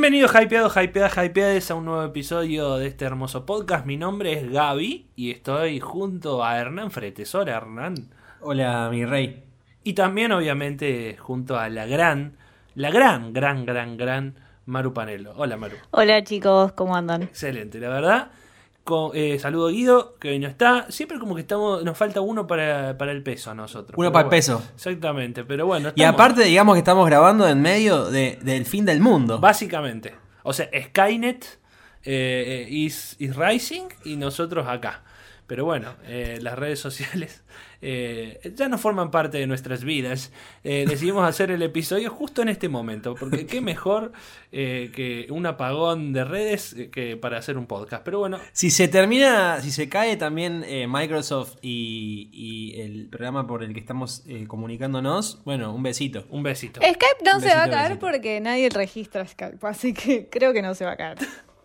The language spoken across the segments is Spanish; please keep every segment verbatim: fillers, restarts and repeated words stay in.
Bienvenidos hypeados, hypeadas, hypeadas a un nuevo episodio de este hermoso podcast. Mi nombre es Gaby y estoy junto a Hernán Fretes. Hola, Hernán. Hola, mi rey. Y también, obviamente, junto a la gran, la gran, gran, gran, gran Maru Panelo. Hola, Maru. Hola, chicos, ¿cómo andan? Excelente, la verdad. Con, eh, saludo a Guido, que hoy no está. Siempre como que estamos, nos falta uno para, para el peso a nosotros. Uno pero para bueno, el peso. Exactamente, pero bueno. Y aparte, digamos que estamos grabando en medio de, del fin del mundo. Básicamente. O sea, Skynet eh, is, is rising y nosotros acá. Pero bueno, eh, las redes sociales eh, ya no forman parte de nuestras vidas. Eh, decidimos hacer el episodio justo en este momento, porque qué mejor eh, que un apagón de redes que para hacer un podcast. Pero bueno. Si se termina, si se cae también eh, Microsoft y, y el programa por el que estamos eh, comunicándonos, bueno, un besito. Un besito. Skype no Un se va a besito, caer besito. porque nadie registra Skype, así que creo que no se va a caer.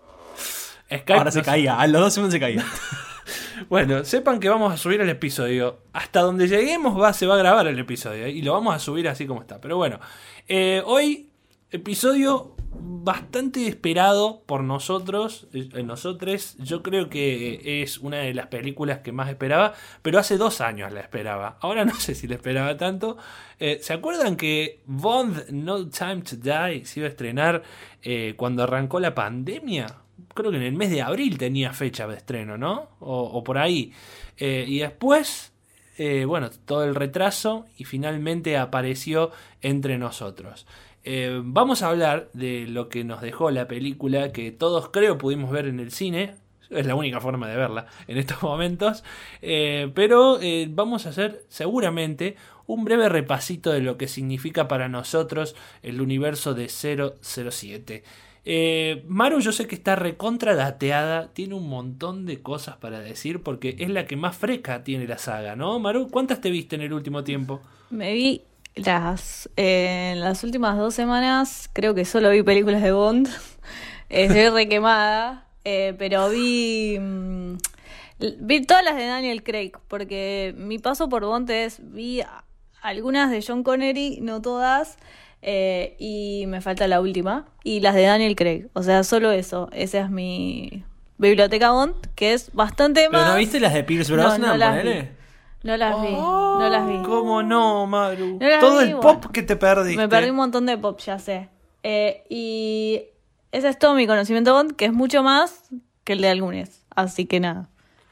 Skype Ahora no se caía, a los dos segundos se caía. Bueno, sepan que vamos a subir el episodio. Hasta donde lleguemos va, se va a grabar el episodio, ¿eh? Y lo vamos a subir así como está. Pero bueno, eh, hoy episodio bastante esperado por nosotros, eh, nosotros. Yo creo que es una de las películas que más esperaba, pero hace dos años la esperaba. Ahora no sé si la esperaba tanto. Eh, ¿Se acuerdan que Bond No Time to Die se iba a estrenar eh, cuando arrancó la pandemia? Creo que en el mes de abril tenía fecha de estreno, ¿no? O, o por ahí. Eh, y después, eh, bueno, todo el retraso y finalmente apareció entre nosotros. Eh, vamos a hablar de lo que nos dejó la película que todos creo pudimos ver en el cine. Es la única forma de verla en estos momentos. Eh, pero eh, vamos a hacer seguramente un breve repasito de lo que significa para nosotros el universo de cero cero siete. Eh, Maru, yo sé que está recontra dateada, tiene un montón de cosas para decir porque es la que más fresca tiene la saga, ¿no? Maru, ¿cuántas te viste en el último tiempo? Me vi las eh, en las últimas dos semanas, creo que solo vi películas de Bond. Estoy re quemada, eh, pero vi, mm, vi todas las de Daniel Craig, porque mi paso por Bond es, vi algunas de Sean Connery, no todas. Eh, y me falta la última y las de Daniel Craig, o sea, solo eso. Esa es mi biblioteca Bond, que es bastante más. ¿Pero no viste las de Pierce Brosnan? No, no las ponele? vi. No las vi, Oh, no las vi. ¿Cómo no, Maru? No las Todo vi, el bueno. pop que te perdiste. Me perdí un montón de pop, ya sé. Eh, y ese es todo mi conocimiento Bond, que es mucho más que el de algunos. Así que nada.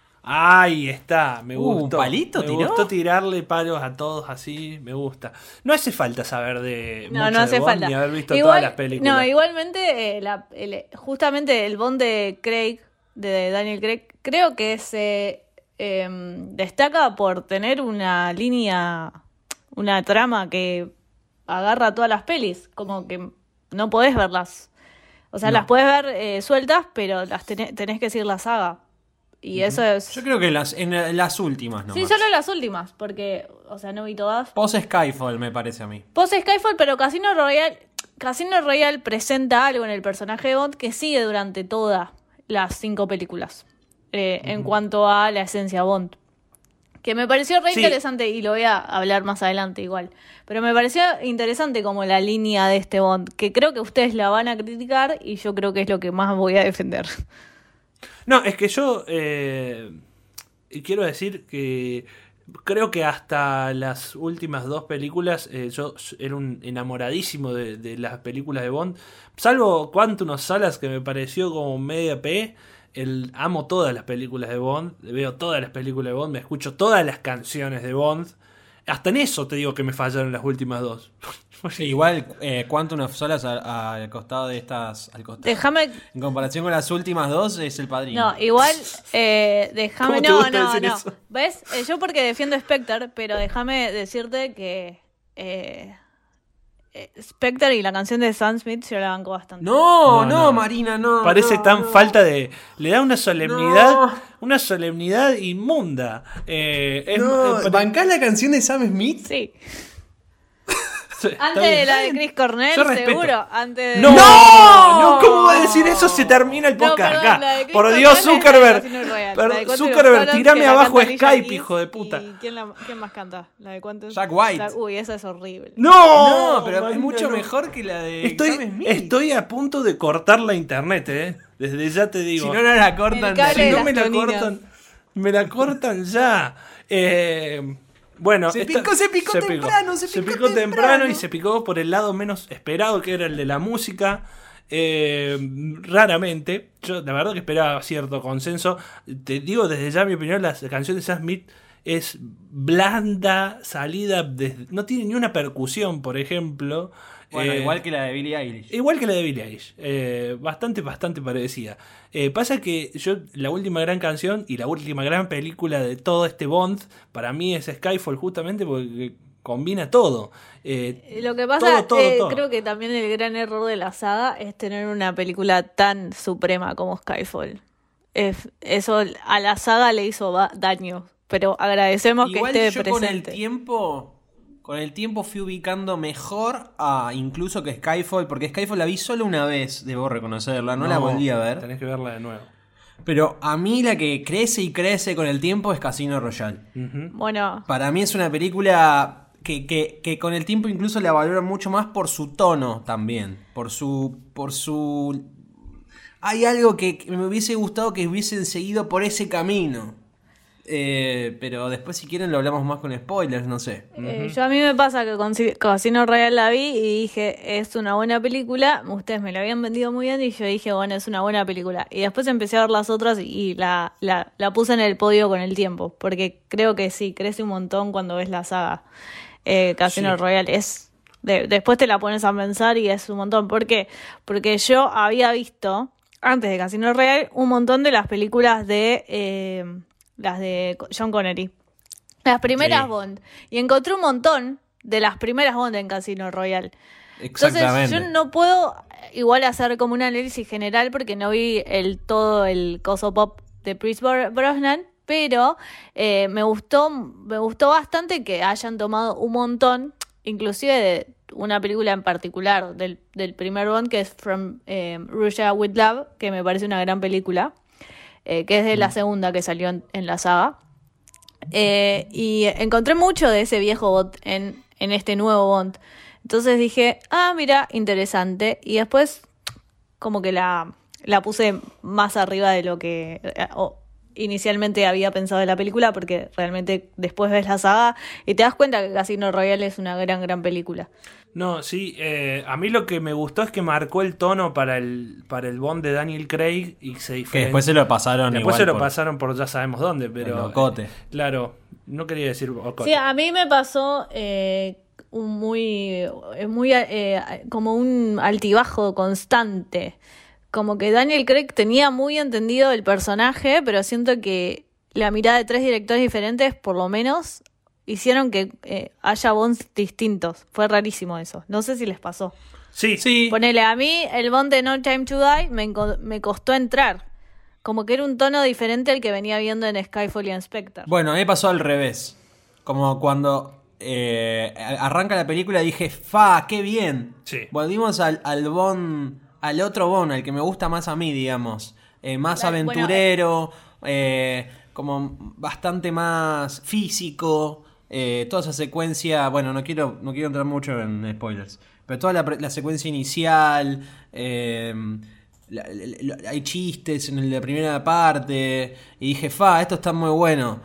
Ahí está, me Uh, gustó. ¿palito me tiró? gustó tirarle palos a todos así, me gusta. No hace falta saber de No, mucho no de hace Bond falta. ni haber visto Igual- todas las películas. No, igualmente, eh, la- el- justamente el Bond de Craig, de Daniel Craig, creo que se eh, destaca por tener una línea, una trama que agarra todas las pelis. Como que no podés verlas. O sea, No. las podés ver eh, sueltas, pero las tenés, tenés que seguir la saga. Y eso es. Yo creo que las, en las últimas, ¿no? Sí, solo las últimas, porque, o sea, no vi todas. Post Skyfall, me parece a mí. Post Skyfall, pero Casino Royale, Casino Royale presenta algo en el personaje de Bond que sigue durante todas las cinco películas. Eh, uh-huh. En cuanto a la esencia Bond. Que me pareció re Sí. interesante, y lo voy a hablar más adelante igual. Pero me pareció interesante como la línea de este Bond, que creo que ustedes la van a criticar y yo creo que es lo que más voy a defender. No, es que yo eh, quiero decir que creo que hasta las últimas dos películas eh, yo era un enamoradísimo de, de las películas de Bond. Salvo Quantum of Solace, que me pareció como media P. El, amo todas las películas de Bond. Veo todas las películas de Bond. Me escucho todas las canciones de Bond. Hasta en eso te digo que me fallaron las últimas dos. Sí, igual eh, Quantum of Solace al costado de estas. Al costado. Déjame. En comparación con las últimas dos, es el padrino. No, igual, eh, déjame. ¿Cómo te No, gusta no, decir no. eso? ¿Ves? Eh, yo porque defiendo Spectre, pero déjame decirte que. Eh, eh, Spectre y la canción de Sam Smith yo la banco bastante. No, No, no, no. Marina, no. Parece no, tan no. falta de... Le da una solemnidad... No. Una solemnidad inmunda. Eh, es, No, eh, ¿bancás la canción de Sam Smith? Sí. Sí, está Antes bien. de la de Chris Cornell, Yo respeto. seguro. Antes de... ¡No! ¡No! ¿Cómo va a decir eso? Se termina el No, podcast perdón, acá. la de Chris Por Cornell Dios, es la de Zuckerberg. Casino Royale. Per- La de Quantum of Zuckerberg, Solace, tirame que la abajo canta Alicia Skype, Keys. hijo de puta. ¿Y quién, la- quién más canta? La de Quantum... Jack White. Jack- Uy, esa es horrible. ¡No! No, pero es Marina, mucho no. mejor que la de Sam Estoy, Smith. estoy a punto de cortar la internet, ¿eh? Desde ya te digo. Si no, no la cortan. El cable Si de no las me la toninas. cortan, me la cortan ya. Eh, bueno, Se esta- picó, se picó temprano, se picó temprano. temprano. Y se picó por el lado menos esperado, que era el de la música. Eh, raramente, yo la verdad que esperaba cierto consenso. Te digo desde ya mi opinión, la canción de Sam Smith es blanda, salida, desde- no tiene ni una percusión, por ejemplo. Bueno, Eh, igual que la de Billie Eilish. Igual que la de Billie Eilish, eh, bastante, bastante parecida. Eh, pasa que yo, la última gran canción y la última gran película de todo este Bond, para mí es Skyfall, justamente porque combina todo. Eh, Lo que pasa, todo, todo, eh, todo. creo que también el gran error de la saga es tener una película tan suprema como Skyfall. Es- eso a la saga le hizo ba- daño, pero agradecemos Igual que yo esté con el presente. tiempo, con el tiempo fui ubicando mejor a incluso que Skyfall, porque Skyfall la vi solo una vez, debo reconocerla, no, la volví a ver. Tenés que verla de nuevo. Pero a mí la que crece y crece con el tiempo es Casino Royale. Ujú. Bueno, Para mí es una película que, que, que con el tiempo incluso la valoro mucho más por su tono también. Por su. por su. Hay algo que que me hubiese gustado que hubiesen seguido por ese camino. Eh, pero después si quieren lo hablamos más con spoilers, no sé. eh, yo a mí me pasa que con Ci- Casino Royale la vi y dije, es una buena película. Ustedes me la habían vendido muy bien y yo dije, bueno, es una buena película. Y después empecé a ver las otras y la, la, la puse en el podio con el tiempo, porque creo que sí, crece un montón cuando ves la saga. Eh, Casino Sí. Royale es... de- después te la pones a pensar y es un montón. ¿Por qué? Porque yo había visto, antes de Casino Royale, un montón de las películas de... eh, las de John Connery. Las primeras Sí. Bond. Y encontré un montón de las primeras Bond en Casino Royale. Entonces Exactamente. yo no puedo igual hacer como un análisis general porque no vi el todo el coso pop de Pierce Bro- Brosnan, pero eh, me gustó me gustó bastante que hayan tomado un montón, inclusive de una película en particular del, del primer Bond, que es From eh, Russia with Love, que me parece una gran película, eh, que es de la segunda que salió en, en la saga. Eh, y encontré mucho de ese viejo Bond en, en este nuevo Bond. Entonces dije, ah, mira, interesante. Y después como que la, la puse más arriba de lo que eh, o, inicialmente había pensado de la película, porque realmente después ves la saga y te das cuenta que Casino Royale es una gran, gran película. No, sí, eh, a mí lo que me gustó es que marcó el tono para el, para el Bond de Daniel Craig y se Que diferen- después se lo pasaron Después igual se lo por- pasaron por ya sabemos dónde, pero... el Ocote. eh, claro, no quería decir Ocote. Sí, a mí me pasó eh, un muy, eh, muy eh, como un altibajo constante. Como que Daniel Craig tenía muy entendido el personaje, pero siento que la mirada de tres directores diferentes, por lo menos, hicieron que eh, haya Bonds distintos. Fue rarísimo eso. No sé si les pasó. Sí, Sí, Ponele, a mí el Bond de No Time to Die me, enco- me costó entrar. Como que era un tono diferente al que venía viendo en Skyfall y en Spectre. bueno, a mí me pasó al revés. Como cuando eh, arranca la película dije, fa, qué bien. Sí. Volvimos al, al Bond, al otro Bond, al que me gusta más a mí, digamos. Eh, más Claro, bueno, aventurero, eh, como bastante más físico. Eh, toda esa secuencia, bueno, no quiero, no quiero entrar mucho en spoilers, pero toda la, pre- la secuencia inicial, eh, la- la- la- hay chistes en la primera parte, y dije, fa, esto está muy bueno,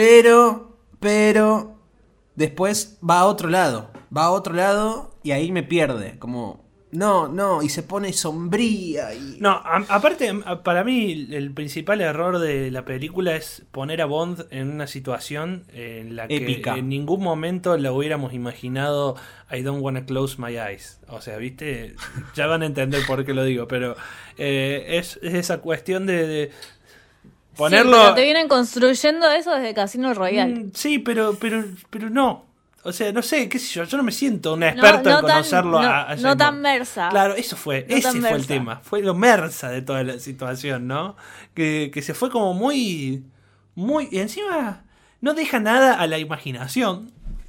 pero, pero, después va a otro lado, va a otro lado y ahí me pierde, como, no, no, y se pone sombría y... No, a- aparte, a- para mí el principal error de la película es poner a Bond en una situación en la que Épica. en ningún momento la hubiéramos imaginado I don't wanna close my eyes. O sea, ¿viste? Ya van a entender por qué lo digo, pero eh, es, es esa cuestión de, de ponerlo... Sí, pero te vienen construyendo eso desde Casino Royale. Mm, sí, pero, pero, pero no. O sea, no sé, qué sé yo, yo no me siento un experto no en tan- conocerlo no- a, a no James tan Bond. mersa. Claro, eso fue, No ese tan fue el mersa. tema, fue lo mersa de toda la situación, ¿no? Que, que se fue como muy, muy, y encima no deja nada a la imaginación.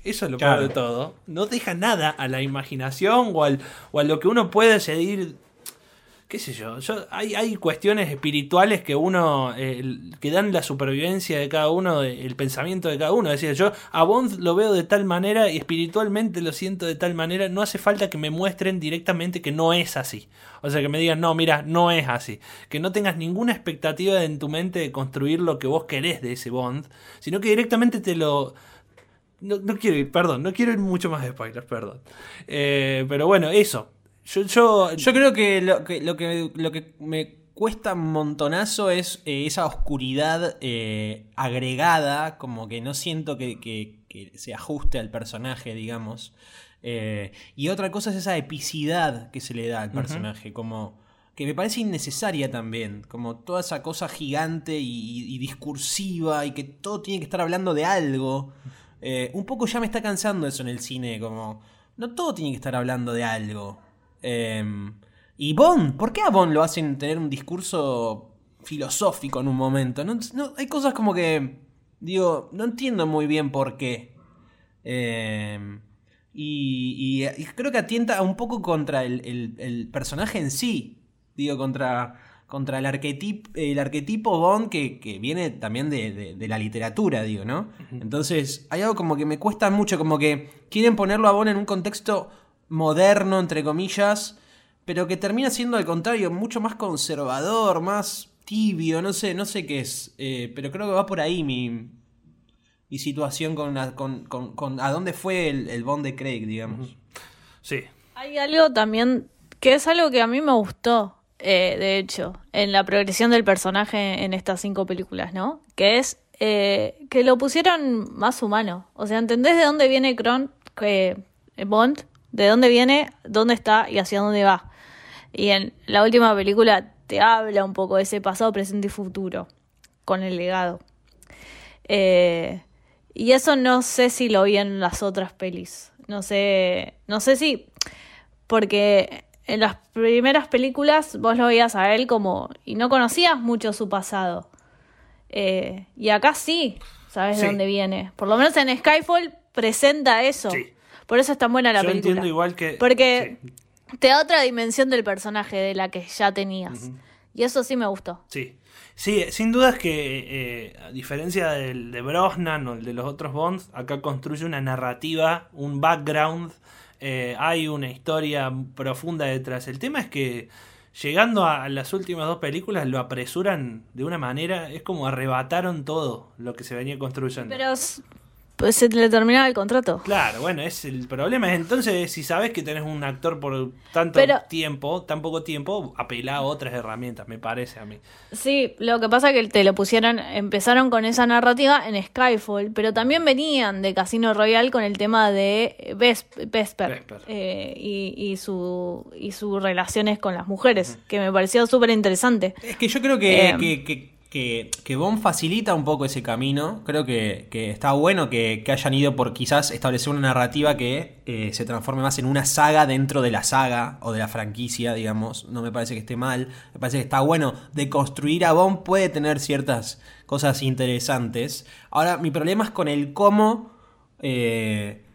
eso es lo Claro. peor de todo, no deja nada a la imaginación o, al, o a lo que uno puede seguir. Qué sé yo, yo hay, hay cuestiones espirituales que uno eh, que dan la supervivencia de cada uno, el pensamiento de cada uno. Es decir, yo a Bond lo veo de tal manera y espiritualmente lo siento de tal manera, no hace falta que me muestren directamente que no es así. O sea, que me digan, no, mira, no es así. Que no tengas ninguna expectativa en tu mente de construir lo que vos querés de ese Bond, sino que directamente te lo... No, no quiero ir, perdón, no quiero ir mucho más de spoilers, perdón. Eh, pero bueno, eso. Yo, yo, Yo creo que lo que, lo que, lo que me cuesta un montonazo es eh, esa oscuridad eh, agregada, como que no siento que, que, que se ajuste al personaje, digamos. Eh, y otra cosa es esa epicidad que se le da al personaje, uh-huh. como que me parece innecesaria también, como toda esa cosa gigante y, y discursiva y que todo tiene que estar hablando de algo. Eh, un poco ya me está cansando eso en el cine, como no todo tiene que estar hablando de algo. Eh, y Bond, ¿por qué a Bond lo hacen tener un discurso filosófico en un momento? No, no, hay cosas como que, digo, no entiendo muy bien por qué. Eh, y, y, y creo que atienta un poco contra el, el, el personaje en sí. Digo, contra, contra el, arquetipo, el arquetipo Bond que, que viene también de, de, de la literatura, digo, ¿no? Entonces, hay algo como que me cuesta mucho, como que quieren ponerlo a Bond en un contexto moderno, entre comillas, pero que termina siendo al contrario mucho más conservador, más tibio, no sé, no sé qué es, eh, pero creo que va por ahí mi, mi situación con, la, con, con, con a dónde fue el, el Bond de Craig, digamos. Sí. Hay algo también que es algo que a mí me gustó, eh, de hecho, en la progresión del personaje en estas cinco películas, ¿no? Que es eh, que lo pusieron más humano. O sea, ¿entendés de dónde viene Cron, eh, Bond? De dónde viene, dónde está y hacia dónde va. Y en la última película te habla un poco de ese pasado, presente y futuro, con el legado. Eh, y eso no sé si lo vi en las otras pelis. No sé, no sé si... Porque en las primeras películas vos lo veías a él como... Y no conocías mucho su pasado. Eh, y acá sí, sabes sí. de dónde viene. Por lo menos en Skyfall presenta eso. Sí. Por eso es tan buena la Yo película. entiendo igual que... Porque sí. te da otra dimensión del personaje de la que ya tenías. Uh-huh. Y eso sí me gustó. Sí, sí, sin duda es que eh, a diferencia del de Brosnan o el de los otros Bonds, acá construye una narrativa, un background, eh, hay una historia profunda detrás. El tema es que llegando a las últimas dos películas lo apresuran de una manera, es como arrebataron todo lo que se venía construyendo. Pero... Pues se le terminaba el contrato. Claro, bueno, es el problema es entonces si sabes que tenés un actor por tanto Pero, tiempo, tan poco tiempo, apelá a otras herramientas, me parece a mí. Sí, lo que pasa es que te lo pusieron, empezaron con esa narrativa en Skyfall, pero también venían de Casino Royale con el tema de Vesper, Vesper eh, y, y su y sus relaciones con las mujeres, uh-huh. que me pareció súper interesante. Es que yo creo que, eh, que, que... Que, que Bond facilita un poco ese camino. Creo que, que está bueno que, que hayan ido por quizás establecer una narrativa que eh, se transforme más en una saga dentro de la saga o de la franquicia, digamos. No me parece que esté mal. Me parece que está bueno. De construir a Bond puede tener ciertas cosas interesantes. Ahora, mi problema es con el cómo, eh,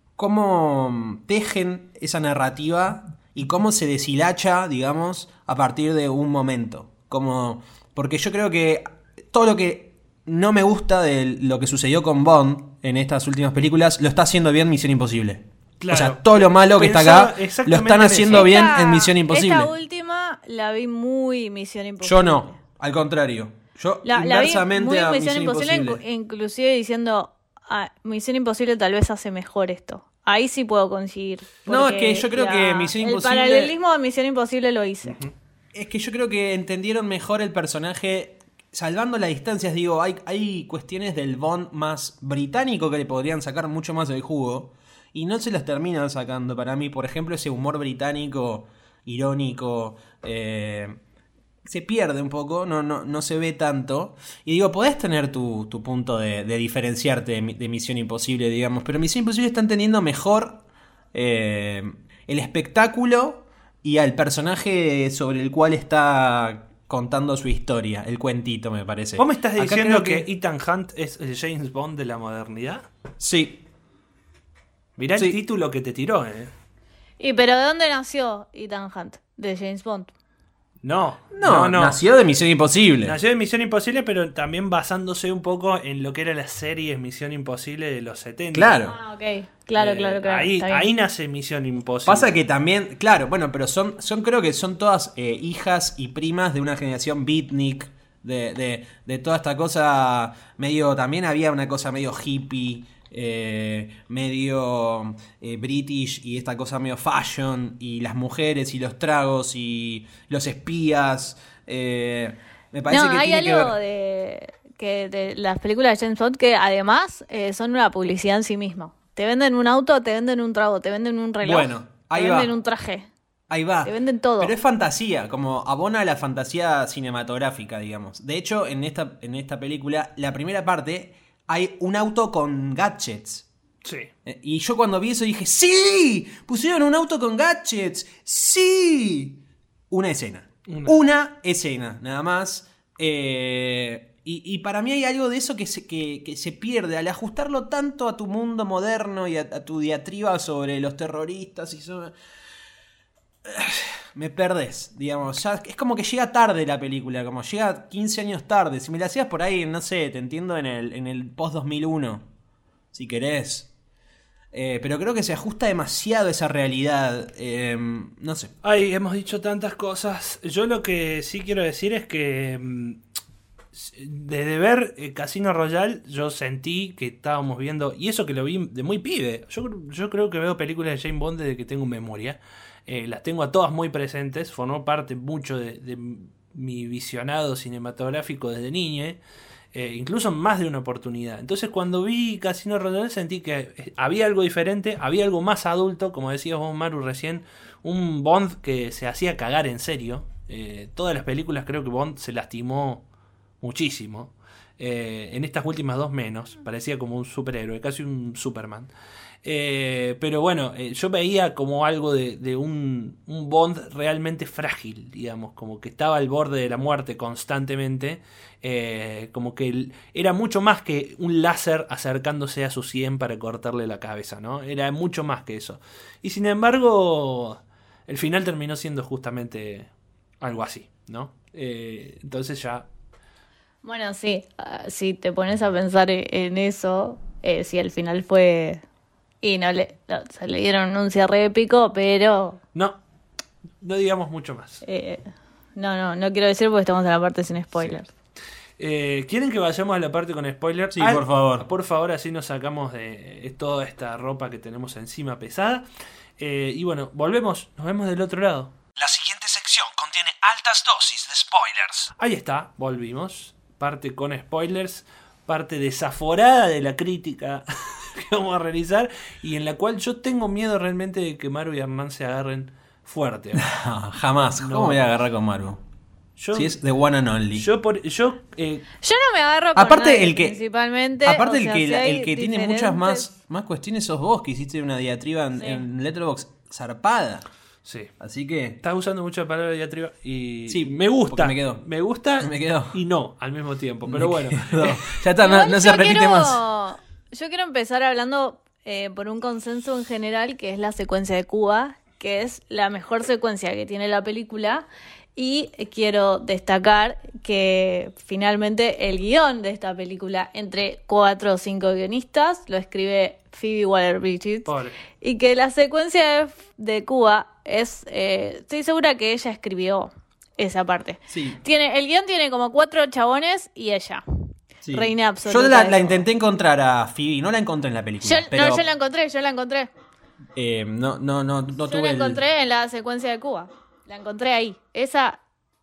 cómo tejen esa narrativa y cómo se deshilacha, digamos, a partir de un momento. Como... Porque yo creo que todo lo que no me gusta de lo que sucedió con Bond en estas últimas películas lo está haciendo bien Misión Imposible. Claro, o sea, todo lo malo que está acá lo están haciendo esta, bien en Misión Imposible. Esta última la vi muy Misión Imposible. Yo no, al contrario. Yo la, inversamente la vi muy a Misión, Misión Imposible, Imposible. Inclusive diciendo, ah, Misión Imposible tal vez hace mejor esto. Ahí sí puedo coincidir. No, es que yo creo la, que Misión Imposible... El paralelismo de Misión Imposible lo hice. Uh-huh. Es que yo creo que entendieron mejor el personaje, salvando las distancias. Digo, hay, hay cuestiones del Bond más británico que le podrían sacar mucho más del jugo y no se las terminan sacando para mí. Por ejemplo, ese humor británico, irónico, eh, se pierde un poco, no, no, no se ve tanto. Y digo, podés tener tu, tu punto de, de diferenciarte de, de Misión Imposible, digamos, pero Misión Imposible está entendiendo mejor eh, el espectáculo y al personaje sobre el cual está contando su historia, el cuentito, me parece. ¿Vos me estás Acá diciendo que... que Ethan Hunt es el James Bond de la modernidad? Sí. Mirá Sí. el título que te tiró, ¿eh? ¿Y pero de dónde nació Ethan Hunt? De James Bond. No, No, no, no. nació de Misión Imposible. Nació de Misión Imposible, pero también basándose un poco en lo que era la serie Misión Imposible de los setenta. Claro. Ah, ok. Claro, Eh, claro, claro. Ahí, está bien. ahí nace Misión Imposible. Pasa que también, claro, bueno, pero son, son creo que son todas eh, hijas y primas de una generación beatnik, de, de, de toda esta cosa medio, también había una cosa medio hippie, eh, medio eh, british y esta cosa medio fashion y las mujeres y los tragos y los espías. Eh, me parece No, que hay tiene que algo ver. de, que de las películas de James Bond que además eh, son una publicidad en sí mismo. Te venden un auto, te venden un trago, te venden un reloj, Bueno, ahí te va. venden un traje. Ahí va. Te venden todo. Pero es fantasía, como abona a la fantasía cinematográfica, digamos. De hecho, en esta, en esta película, la primera parte, hay un auto con gadgets. Sí. Eh, Y yo cuando vi eso dije, ¡sí! Pusieron un auto con gadgets. ¡Sí! Una escena. Una. Una, escena, nada más. Eh, y, y para mí hay algo de eso que se, que, que se pierde al ajustarlo tanto a tu mundo moderno y a, a tu diatriba sobre los terroristas y sobre... Me perdés, digamos. Ya es como que llega tarde la película, como llega quince años tarde. Si me la hacías por ahí, no sé, te entiendo en el, en el post dos mil uno, si querés. Eh, pero creo que se ajusta demasiado a esa realidad. Eh, no sé. Ay, hemos dicho tantas cosas. Yo lo que sí quiero decir es que mm, desde ver eh, Casino Royale yo sentí que estábamos viendo, y eso que lo vi de muy pibe. Yo, yo creo que veo películas de James Bond desde que tengo memoria. Eh, las tengo a todas muy presentes. Formó parte mucho de, de mi visionado cinematográfico desde niño. Eh, incluso en más de una oportunidad. Entonces cuando vi Casino Royale sentí que había algo diferente, había algo más adulto, como decías vos, Maru, recién, un Bond que se hacía cagar en serio. Eh, todas las películas creo que Bond se lastimó muchísimo. Eh, en estas últimas dos menos, parecía como un superhéroe, casi un Superman. Eh, pero bueno, eh, yo veía como algo de, de un, un Bond realmente frágil, digamos, como que estaba al borde de la muerte constantemente, eh, como que el, era mucho más que un láser acercándose a su sien para cortarle la cabeza, ¿no? Era mucho más que eso. Y sin embargo, el final terminó siendo justamente algo así, ¿no? Eh, entonces ya... Bueno, sí, ah, si te pones a pensar e- en eso, eh, si al final fue... Y no le, no, se le dieron un cierre épico, pero... No, no digamos mucho más. eh, no, no, no quiero decir porque estamos en la parte sin spoilers. Eh, ¿Quieren que vayamos a la parte con spoilers? Sí, por favor. Por favor, así nos sacamos de eh, toda esta ropa que tenemos encima pesada. Eh, y bueno, volvemos, nos vemos del otro lado. La siguiente sección contiene altas dosis de spoilers. Ahí está, volvimos. Parte con spoilers, parte desaforada de la crítica que vamos a realizar y en la cual yo tengo miedo realmente de que Maru y Hernán se agarren fuerte. Ah, jamás. ¿Cómo No. me voy a agarrar con Maru? Yo, Si es the one and only. yo, por, yo eh, Yo no me agarro con Aparte, nadie, el que- principalmente. Aparte o el sea, que, si hay el que tiene diferentes- muchas más, más cuestiones sos vos, que hiciste una diatriba en, Sí. en Letterboxd zarpada. sí. Así que... Estás usando mucho la palabra diatriba y Sí, me gusta. porque me quedó. Me gusta Me quedó. y no al mismo tiempo. Pero me bueno. quedo. Ya está, no, Igual no se yo repite quiero- más. Yo quiero empezar hablando eh, por un consenso en general, que es la secuencia de Cuba, que es la mejor secuencia que tiene la película. Y quiero destacar que finalmente el guión de esta película, entre cuatro o cinco guionistas, lo escribe Phoebe Waller-Bridge. Pobre. Y que la secuencia de, de Cuba es... eh, estoy segura que ella escribió esa parte. Sí. Tiene, el guión tiene como cuatro chabones y ella. Sí. Reina absoluta. Yo la, de la todo. intenté encontrar a Phoebe, no la encontré en la película. Yo, pero, No, yo la encontré, yo la encontré. eh, no, no, no, no yo tuve la el- encontré en la secuencia de Cuba. La encontré ahí. Esa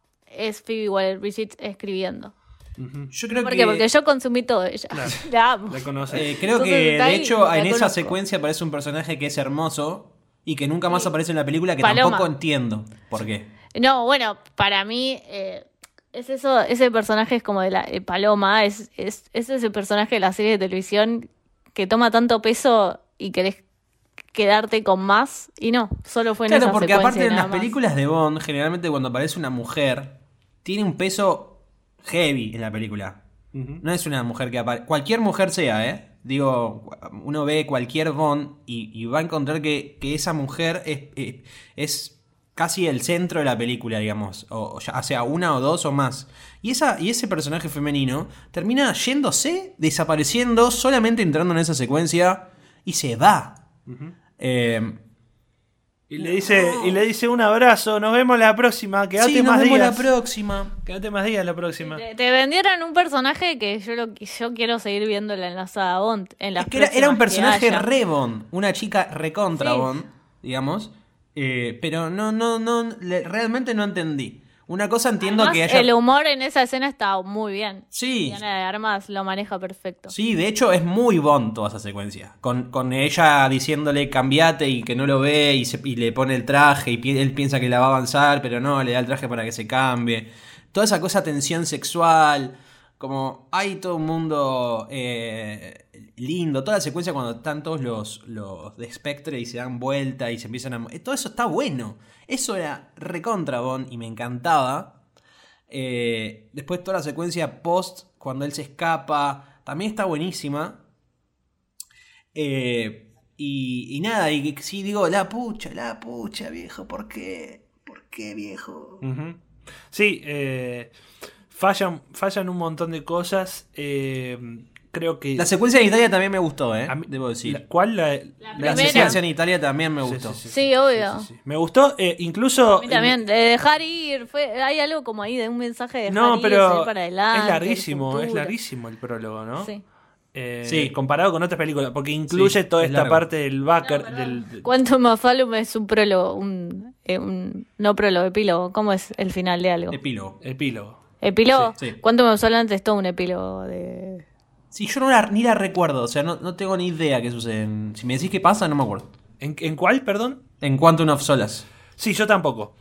es Phoebe Waller-Bridge escribiendo. Yo creo ¿Por que... qué? Porque yo consumí todo de ella. Claro. La amo. La conoces. Eh, creo Entonces, que está de ahí, hecho la en esa conozco. secuencia aparece un personaje que es hermoso y que nunca más Sí. aparece en la película, que Paloma. tampoco entiendo por qué. No, bueno, para mí eh, es eso, ese personaje es como de la eh, Paloma, es, es, es ese personaje de la serie de televisión que toma tanto peso y querés quedarte con más y no, solo fue en Claro, esa porque secuencia aparte en nada las más. películas de Bond, generalmente cuando aparece una mujer, tiene un peso heavy en la película. Ujú. No es una mujer que aparece. Cualquier mujer sea, ¿eh? digo, uno ve cualquier Bond y, y va a encontrar que, que esa mujer es, es, es casi el centro de la película, digamos, o ya sea una o dos o más. Y, esa, y ese personaje femenino termina yéndose, desapareciendo, solamente entrando en esa secuencia y se va. Uh-huh. Eh, y le dice, no. y le dice un abrazo, nos vemos la próxima, quédate sí, más nos vemos días. la próxima. Quédate más días la próxima. Te, te vendieron un personaje que yo lo yo quiero seguir viendo en la saga Bond. En las es que era, era un personaje re Bond, Bond, una chica recontra sí. Bond, digamos. Eh, pero no, no, no, le, realmente no entendí. Una cosa entiendo Además, que haya... el humor en esa escena está muy bien. Sí. Diana de Armas lo maneja perfecto. Sí, de hecho es muy Bond toda esa secuencia. Con, con ella diciéndole cambiate y que no lo ve y, se, y le pone el traje y pi- él piensa que la va a avanzar, pero no, le da el traje para que se cambie. Toda esa cosa, tensión sexual. Como hay todo un mundo eh, lindo. Toda la secuencia cuando están todos los, los de Spectre y se dan vuelta y se empiezan a... Todo eso está bueno. Eso era recontra Bond y me encantaba. Eh, después toda la secuencia post, cuando él se escapa, también está buenísima. Eh, y, y nada, y sí digo, la pucha, la pucha, viejo, ¿por qué? ¿Por qué, viejo? Uh-huh. Sí, eh, fallan, fallan un montón de cosas. Eh, creo que... La secuencia en Italia también me gustó, ¿eh? A mí, debo decir. La, ¿Cuál? La, La, la secuencia en Italia también me gustó. Sí, sí, sí, sí, obvio. Sí, sí, sí. Me gustó, eh, incluso... A mí también, de dejar ir. Fue, hay algo como ahí de un mensaje de dejar no, ir, pero seguir para adelante. es larguísimo, es larguísimo el prólogo, ¿no? Sí. Eh, sí. Comparado con otras películas, porque incluye sí, toda esta largo. parte del backer. No, del... Quantum of Solace es un prólogo, un, eh, un no prólogo, epílogo. ¿Cómo es el final de algo? Epílogo. Epílogo. ¿Epílogo? Sí, sí. Quantum of Solace es todo un epílogo de... Sí, yo no la, ni la recuerdo, o sea, no, no tengo ni idea qué sucede. En- si me decís qué pasa, no me acuerdo. ¿En, ¿En cuál, perdón? En Quantum of Solace. Sí, yo tampoco.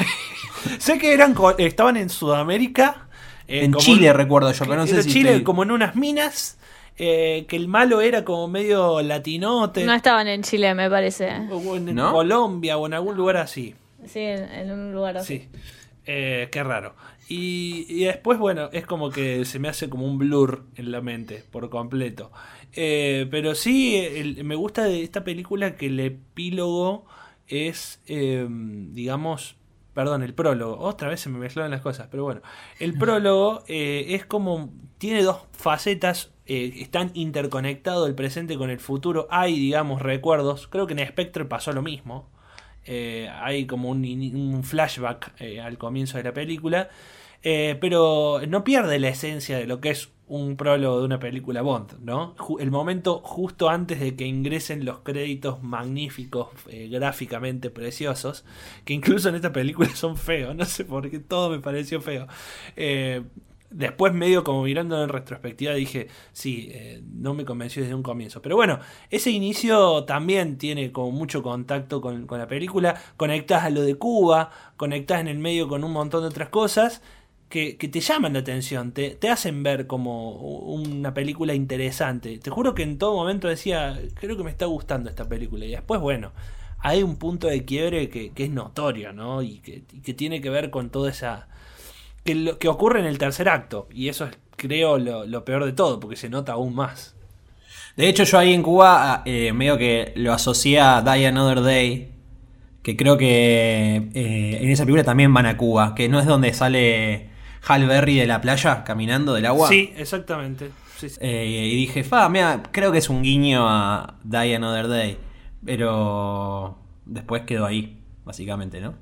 Sé que eran co- estaban en Sudamérica. eh, En como Chile un- recuerdo yo, pero no sé era si Chile, estoy- como en unas minas. eh, que el malo era como medio latinote. No estaban en Chile, me parece. O en ¿No? Colombia o en algún lugar así. Sí, en, en un lugar así. Sí. Eh, qué raro. Y, y después, bueno, es como que se me hace como un blur en la mente por completo. Eh, pero sí, el- me gusta de esta película que el epílogo es, eh, digamos, perdón, el prólogo. Otra vez se me mezclaron las cosas, pero bueno. El prólogo eh, es como, tiene dos facetas, eh, están interconectados el presente con el futuro. Hay, digamos, recuerdos. Creo que en Spectre pasó lo mismo. Eh, hay como un, un flashback eh, al comienzo de la película, eh, pero no pierde la esencia de lo que es un prólogo de una película Bond, ¿no? Ju- el momento justo antes de que ingresen los créditos magníficos, eh, gráficamente preciosos, que incluso en esta película son feos, no sé por qué todo me pareció feo. Eh, Después medio como mirando en retrospectiva dije, sí, eh, no me convenció desde un comienzo. Pero bueno, ese inicio también tiene como mucho contacto con, con la película. Conectás a lo de Cuba, conectás en el medio con un montón de otras cosas que, que te llaman la atención, te, te hacen ver como una película interesante. Te juro que en todo momento decía, creo que me está gustando esta película. Y después, bueno, hay un punto de quiebre que, que es notorio, ¿no? Y que, y que tiene que ver con toda esa... Que, lo, que ocurre en el tercer acto. Y eso es, creo, lo, lo peor de todo, porque se nota aún más. De hecho, yo ahí en Cuba eh, medio que lo asocié a Die Another Day, que creo que eh, en esa película también van a Cuba, que no es donde sale Halle Berry de la playa caminando del agua. Sí, exactamente. Sí, sí. Eh, y dije, fa, mira, creo que es un guiño a Die Another Day, pero después quedó ahí, básicamente, ¿no?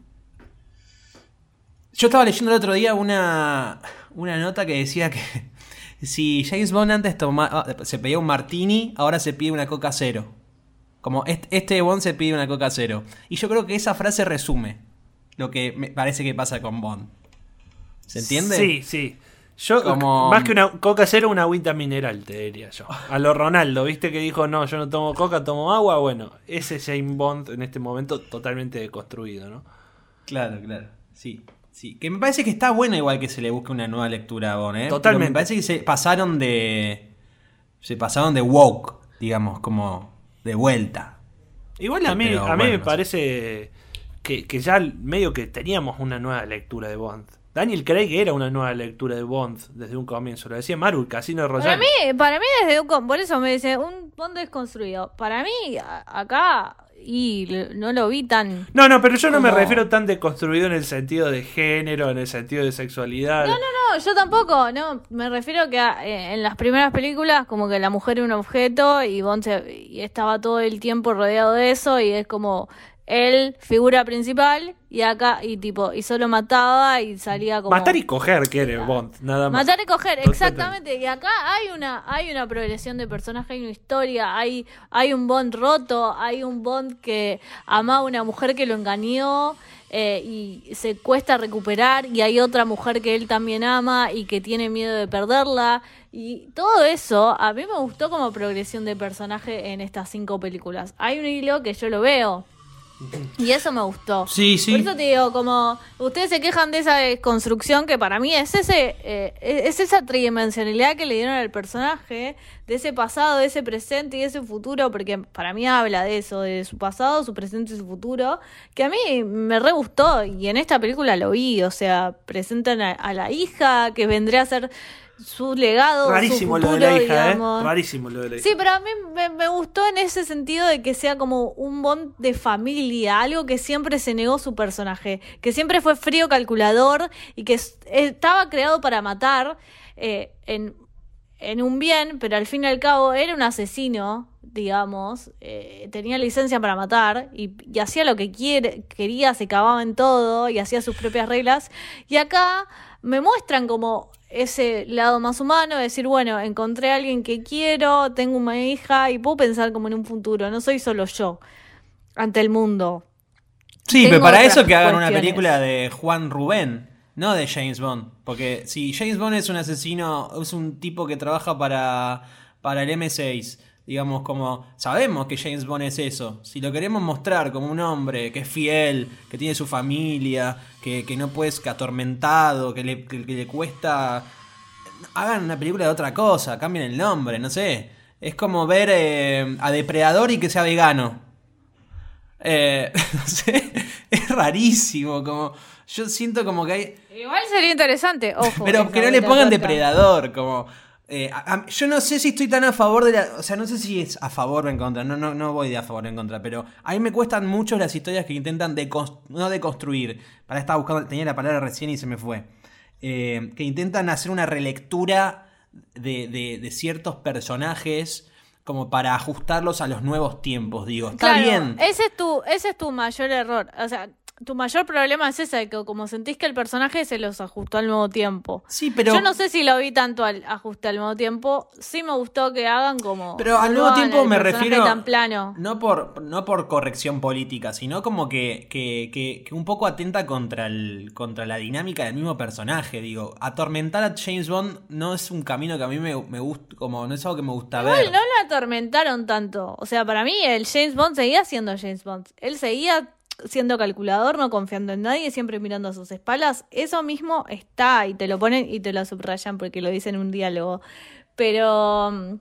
Yo estaba leyendo el otro día una, una nota que decía que si James Bond antes toma, se pedía un martini, ahora se pide una Coca Cero. Como este, este Bond se pide una Coca Cero. Y yo creo que esa frase resume lo que me parece que pasa con Bond. ¿Se entiende? Sí, sí. Yo, Como- más que una Coca Cero, una agüita mineral, te diría yo. A lo Ronaldo, ¿viste? Que dijo, no, yo no tomo Coca, tomo agua. Bueno, ese James Bond en este momento totalmente deconstruido, ¿no? Claro, claro. Sí. Sí, que me parece que está bueno igual que se le busque una nueva lectura a Bond, ¿eh? Totalmente. Pero me parece que se pasaron de... Se pasaron de woke, digamos, como de vuelta. Igual a mí, Pero a mí bueno, me no sé. parece que, que ya medio que teníamos una nueva lectura de Bond. Daniel Craig era una nueva lectura de Bond desde un comienzo. Lo decía Maru, Casino Para Royale. mí, para mí desde un... con- Por eso me dice, un Bond desconstruido. Para mí, a- acá, y le- no lo vi tan... No, no, pero yo no me Como- refiero tan deconstruido en el sentido de género, en el sentido de sexualidad. No, no, no, yo tampoco, no, me refiero que a- eh, en las primeras películas como que la mujer era un objeto y Bond se- y estaba todo el tiempo rodeado de eso y es como él, figura principal, y acá, y tipo, y solo mataba y salía como... Matar y coger quiere Bond, nada más. Matar y coger, Perfecto. exactamente. Y acá hay una, hay una progresión de personaje, hay una historia, hay, hay un Bond roto, hay un Bond que amaba a una mujer que lo engañó eh, y se cuesta recuperar, y hay otra mujer que él también ama y que tiene miedo de perderla. Y todo eso a mí me gustó como progresión de personaje en estas cinco películas. Hay un hilo que yo lo veo. Y eso me gustó. Sí, sí. Por eso te digo, como ustedes se quejan de esa construcción que para mí es ese eh, es esa tridimensionalidad que le dieron al personaje, de ese pasado, de ese presente y de ese futuro, porque para mí habla de eso, de su pasado, su presente y su futuro, que a mí me re gustó y en esta película lo vi, o sea, presentan a, a la hija que vendría a ser su legado, Rarísimo su lo futuro, de la hija, digamos. ¿eh? Rarísimo lo de la hija. Sí, pero a mí me, me gustó en ese sentido de que sea como un Bond de familia, algo que siempre se negó su personaje, que siempre fue frío calculador y que es- estaba creado para matar eh, en, en un bien, pero al fin y al cabo era un asesino, digamos, eh, tenía licencia para matar y, y hacía lo que quiere, quería, se cavaba en todo y hacía sus propias reglas. Y acá me muestran como ese lado más humano, de decir, bueno, encontré a alguien que quiero, tengo una hija y puedo pensar como en un futuro, no soy solo yo ante el mundo. Sí, Tengo pero para otras eso que hagan una cuestiones. película de Juan Rubén, no de James Bond. Porque si James Bond es un asesino, es un tipo que trabaja para, para el M seis, digamos, como sabemos que James Bond es eso. Si lo queremos mostrar como un hombre que es fiel, que tiene su familia, que, que no puede, que atormentado, que le, que, que le cuesta... Hagan una película de otra cosa, cambien el nombre, no sé. Es como ver eh, a Depredador y que sea vegano. Eh, no sé, es rarísimo, como yo siento como que hay, Igual sería interesante, ojo. pero esa que no le vuelta pongan de tuerca. depredador, como eh, a- a- yo no sé si estoy tan a favor de la, o sea, no sé si es a favor o en contra, no no no voy de a favor o en contra, pero a mí me cuestan mucho las historias que intentan decons- no deconstruir. Para estaba buscando, tenía la palabra recién y se me fue. Eh, que intentan hacer una relectura de, de, de ciertos personajes como para ajustarlos a los nuevos tiempos, digo. Está Claro, bien. Ese es tu, ese es tu mayor error. O sea, tu mayor problema es ese, que como sentís que el personaje se los ajustó al nuevo tiempo. Sí, pero Yo no sé si lo vi tanto al ajuste al nuevo tiempo. Sí me gustó que hagan como. Pero al no nuevo hagan tiempo el me personaje refiero tan plano. no por no por corrección política, sino como que, que, que, que un poco atenta contra el contra la dinámica del mismo personaje, digo, atormentar a James Bond no es un camino que a mí me, me gusta, como no es algo que me gusta Igual ver. no lo atormentaron tanto. O sea, para mí el James Bond seguía siendo James Bond. Él seguía siendo calculador, no confiando en nadie, siempre mirando a sus espaldas. Eso mismo está y te lo ponen y te lo subrayan porque lo dicen en un diálogo. Pero mm,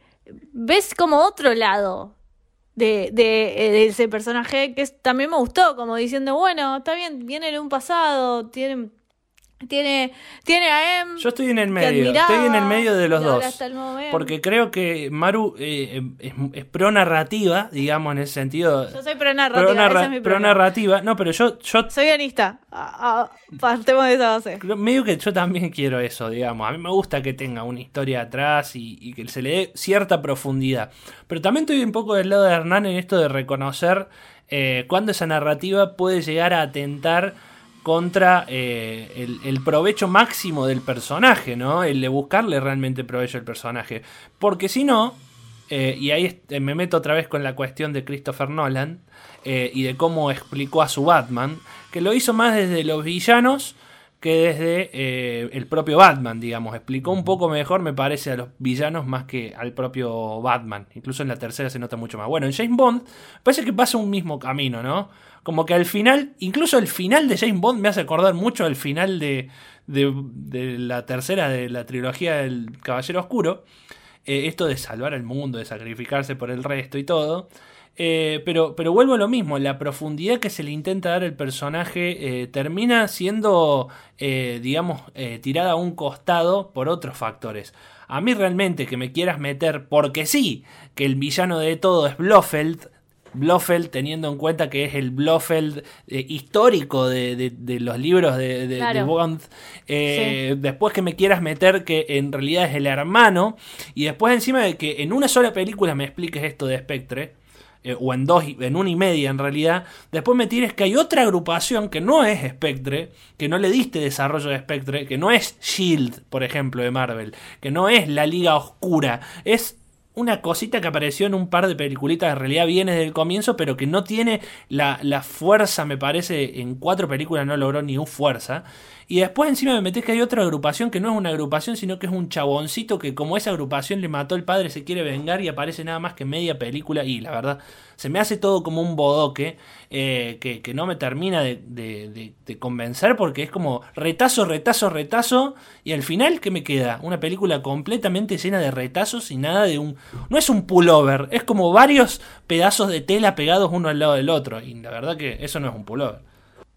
ves como otro lado de, de, de ese personaje que es- también me gustó, como diciendo, bueno, está bien, viene de un pasado, tiene... Tiene, tiene a M. Yo estoy en el que medio, admiraba, estoy en el medio de los y ahora dos. está el nuevo M. Porque creo que Maru eh, es, es pro narrativa, digamos, en ese sentido. Yo soy pro narrativa, Pro, ese narra- es mi pro problema. narrativa. No, pero yo, yo Soy guionista. Ah, ah, partemos de esa base. creo- medio que yo también quiero eso, digamos. A mí me gusta que tenga una historia atrás y, y que se le dé cierta profundidad. Pero también estoy un poco del lado de Hernán en esto de reconocer eh, cuándo esa narrativa puede llegar a atentar contra eh, el, el provecho máximo del personaje, ¿no? El de buscarle realmente provecho al personaje. Porque si no, eh, y ahí est- me meto otra vez con la cuestión de Christopher Nolan eh, y de cómo explicó a su Batman, que lo hizo más desde los villanos que desde eh, el propio Batman, digamos. Explicó un poco mejor, me parece, a los villanos más que al propio Batman. Incluso en la tercera se nota mucho más. Bueno, en James Bond parece que pasa un mismo camino, ¿no? Como que al final, incluso el final de James Bond me hace acordar mucho al final de, de, de la tercera de la trilogía del Caballero Oscuro. Eh, esto de salvar al mundo, de sacrificarse por el resto y todo. Eh, pero, pero vuelvo a lo mismo, la profundidad que se le intenta dar al personaje eh, termina siendo, eh, digamos, eh, tirada a un costado por otros factores. A mí realmente que me quieras meter, porque sí, que el villano de todo es Blofeld, Blofeld teniendo en cuenta que es el Blofeld eh, histórico de, de, de los libros de, de, Claro. de Bond, eh, Sí. después que me quieras meter que en realidad es el hermano, y después encima de que en una sola película me expliques esto de Spectre, Eh, o en dos, en una y media en realidad, después me tires que hay otra agrupación que no es Spectre, que no le diste desarrollo de Spectre, que no es Shield, por ejemplo, de Marvel, que no es la Liga Oscura, es una cosita que apareció en un par de peliculitas, en realidad viene desde el comienzo, pero que no tiene la, la fuerza, me parece, en cuatro películas no logró ni un fuerza. Y después encima me metés que hay otra agrupación que no es una agrupación, sino que es un chaboncito que como esa agrupación le mató el padre, se quiere vengar y aparece nada más que media película. Y la verdad, se me hace todo como un bodoque eh, que, que no me termina de, de, de, de convencer porque es como retazo, retazo, retazo. Y al final, ¿qué me queda? Una película completamente llena de retazos y nada de un... No es un pullover, es como varios pedazos de tela pegados uno al lado del otro. Y la verdad que eso no es un pullover.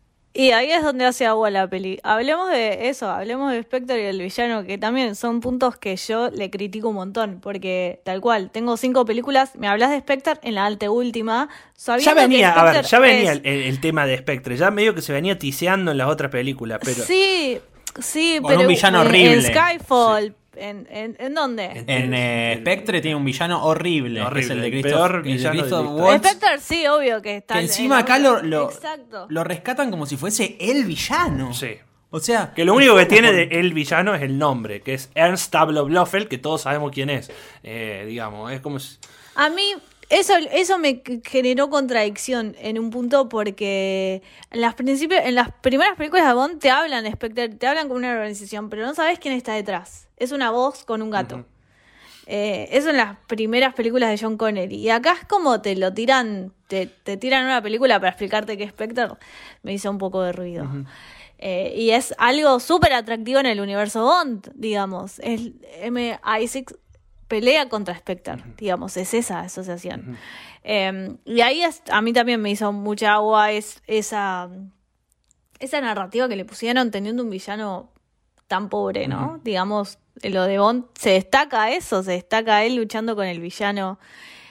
Y ahí es donde hace agua la peli. Hablemos de eso, hablemos de Spectre y el villano, que también son puntos que yo le critico un montón, porque tal cual, tengo cinco películas, me hablas de Spectre en la anteúltima, Ya sabiendo que venía, a ver, Spectre ya venía es- el, el- el tema de Spectre, ya medio que se venía tiseando en las otras películas, pero... Sí, sí, Con pero un villano en- horrible. En Skyfall, en, en, ¿en dónde? En- En eh, El- Spectre tiene un villano horrible, Horrible, que es el de el Christoph, peor el de villano de Christoph la Waltz, Spectre sí, obvio que está. que en- encima en- acá lo, lo, Exacto. lo rescatan como si fuese el villano. Sí. O sea, Que lo único que ¿cómo tiene con- de el villano es el nombre, que es Ernst Pablo Blofeld, que todos sabemos quién es. Eh, digamos, es como si... A mí eso, eso me c- generó contradicción en un punto porque en las, principios, en las primeras películas de Bond te hablan de Spectre, te hablan como una organización, pero no sabes quién está detrás. Es una voz con un gato. Ujú. Eh, eso en las primeras películas de John Connery. Y acá es como te lo tiran, te, te tiran una película para explicarte que es Spectre. Me hizo un poco de ruido. Eh, y es algo súper atractivo en el universo Bond, digamos. Es M I seis pelea contra Spectre, digamos, es esa asociación. Eh, y ahí es- a mí también me hizo mucha agua es, esa, esa narrativa que le pusieron teniendo un villano tan pobre, ¿no? Ujú. Digamos, en lo de Bond se destaca eso, se destaca él luchando con el villano.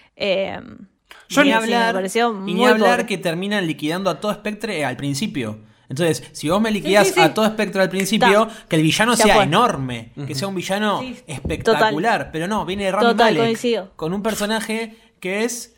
Eh, Yo ni y sí, hablar, me pareció y ni muy hablar pobre. que terminan liquidando a todo Spectre al principio. Entonces, si vos me liquidás sí, sí. a todo Spectre al principio, Ta. que el villano Ya sea fue. enorme, que sea un villano Sí, espectacular, pero no, viene Rami Total, Malek coincido. con un personaje que es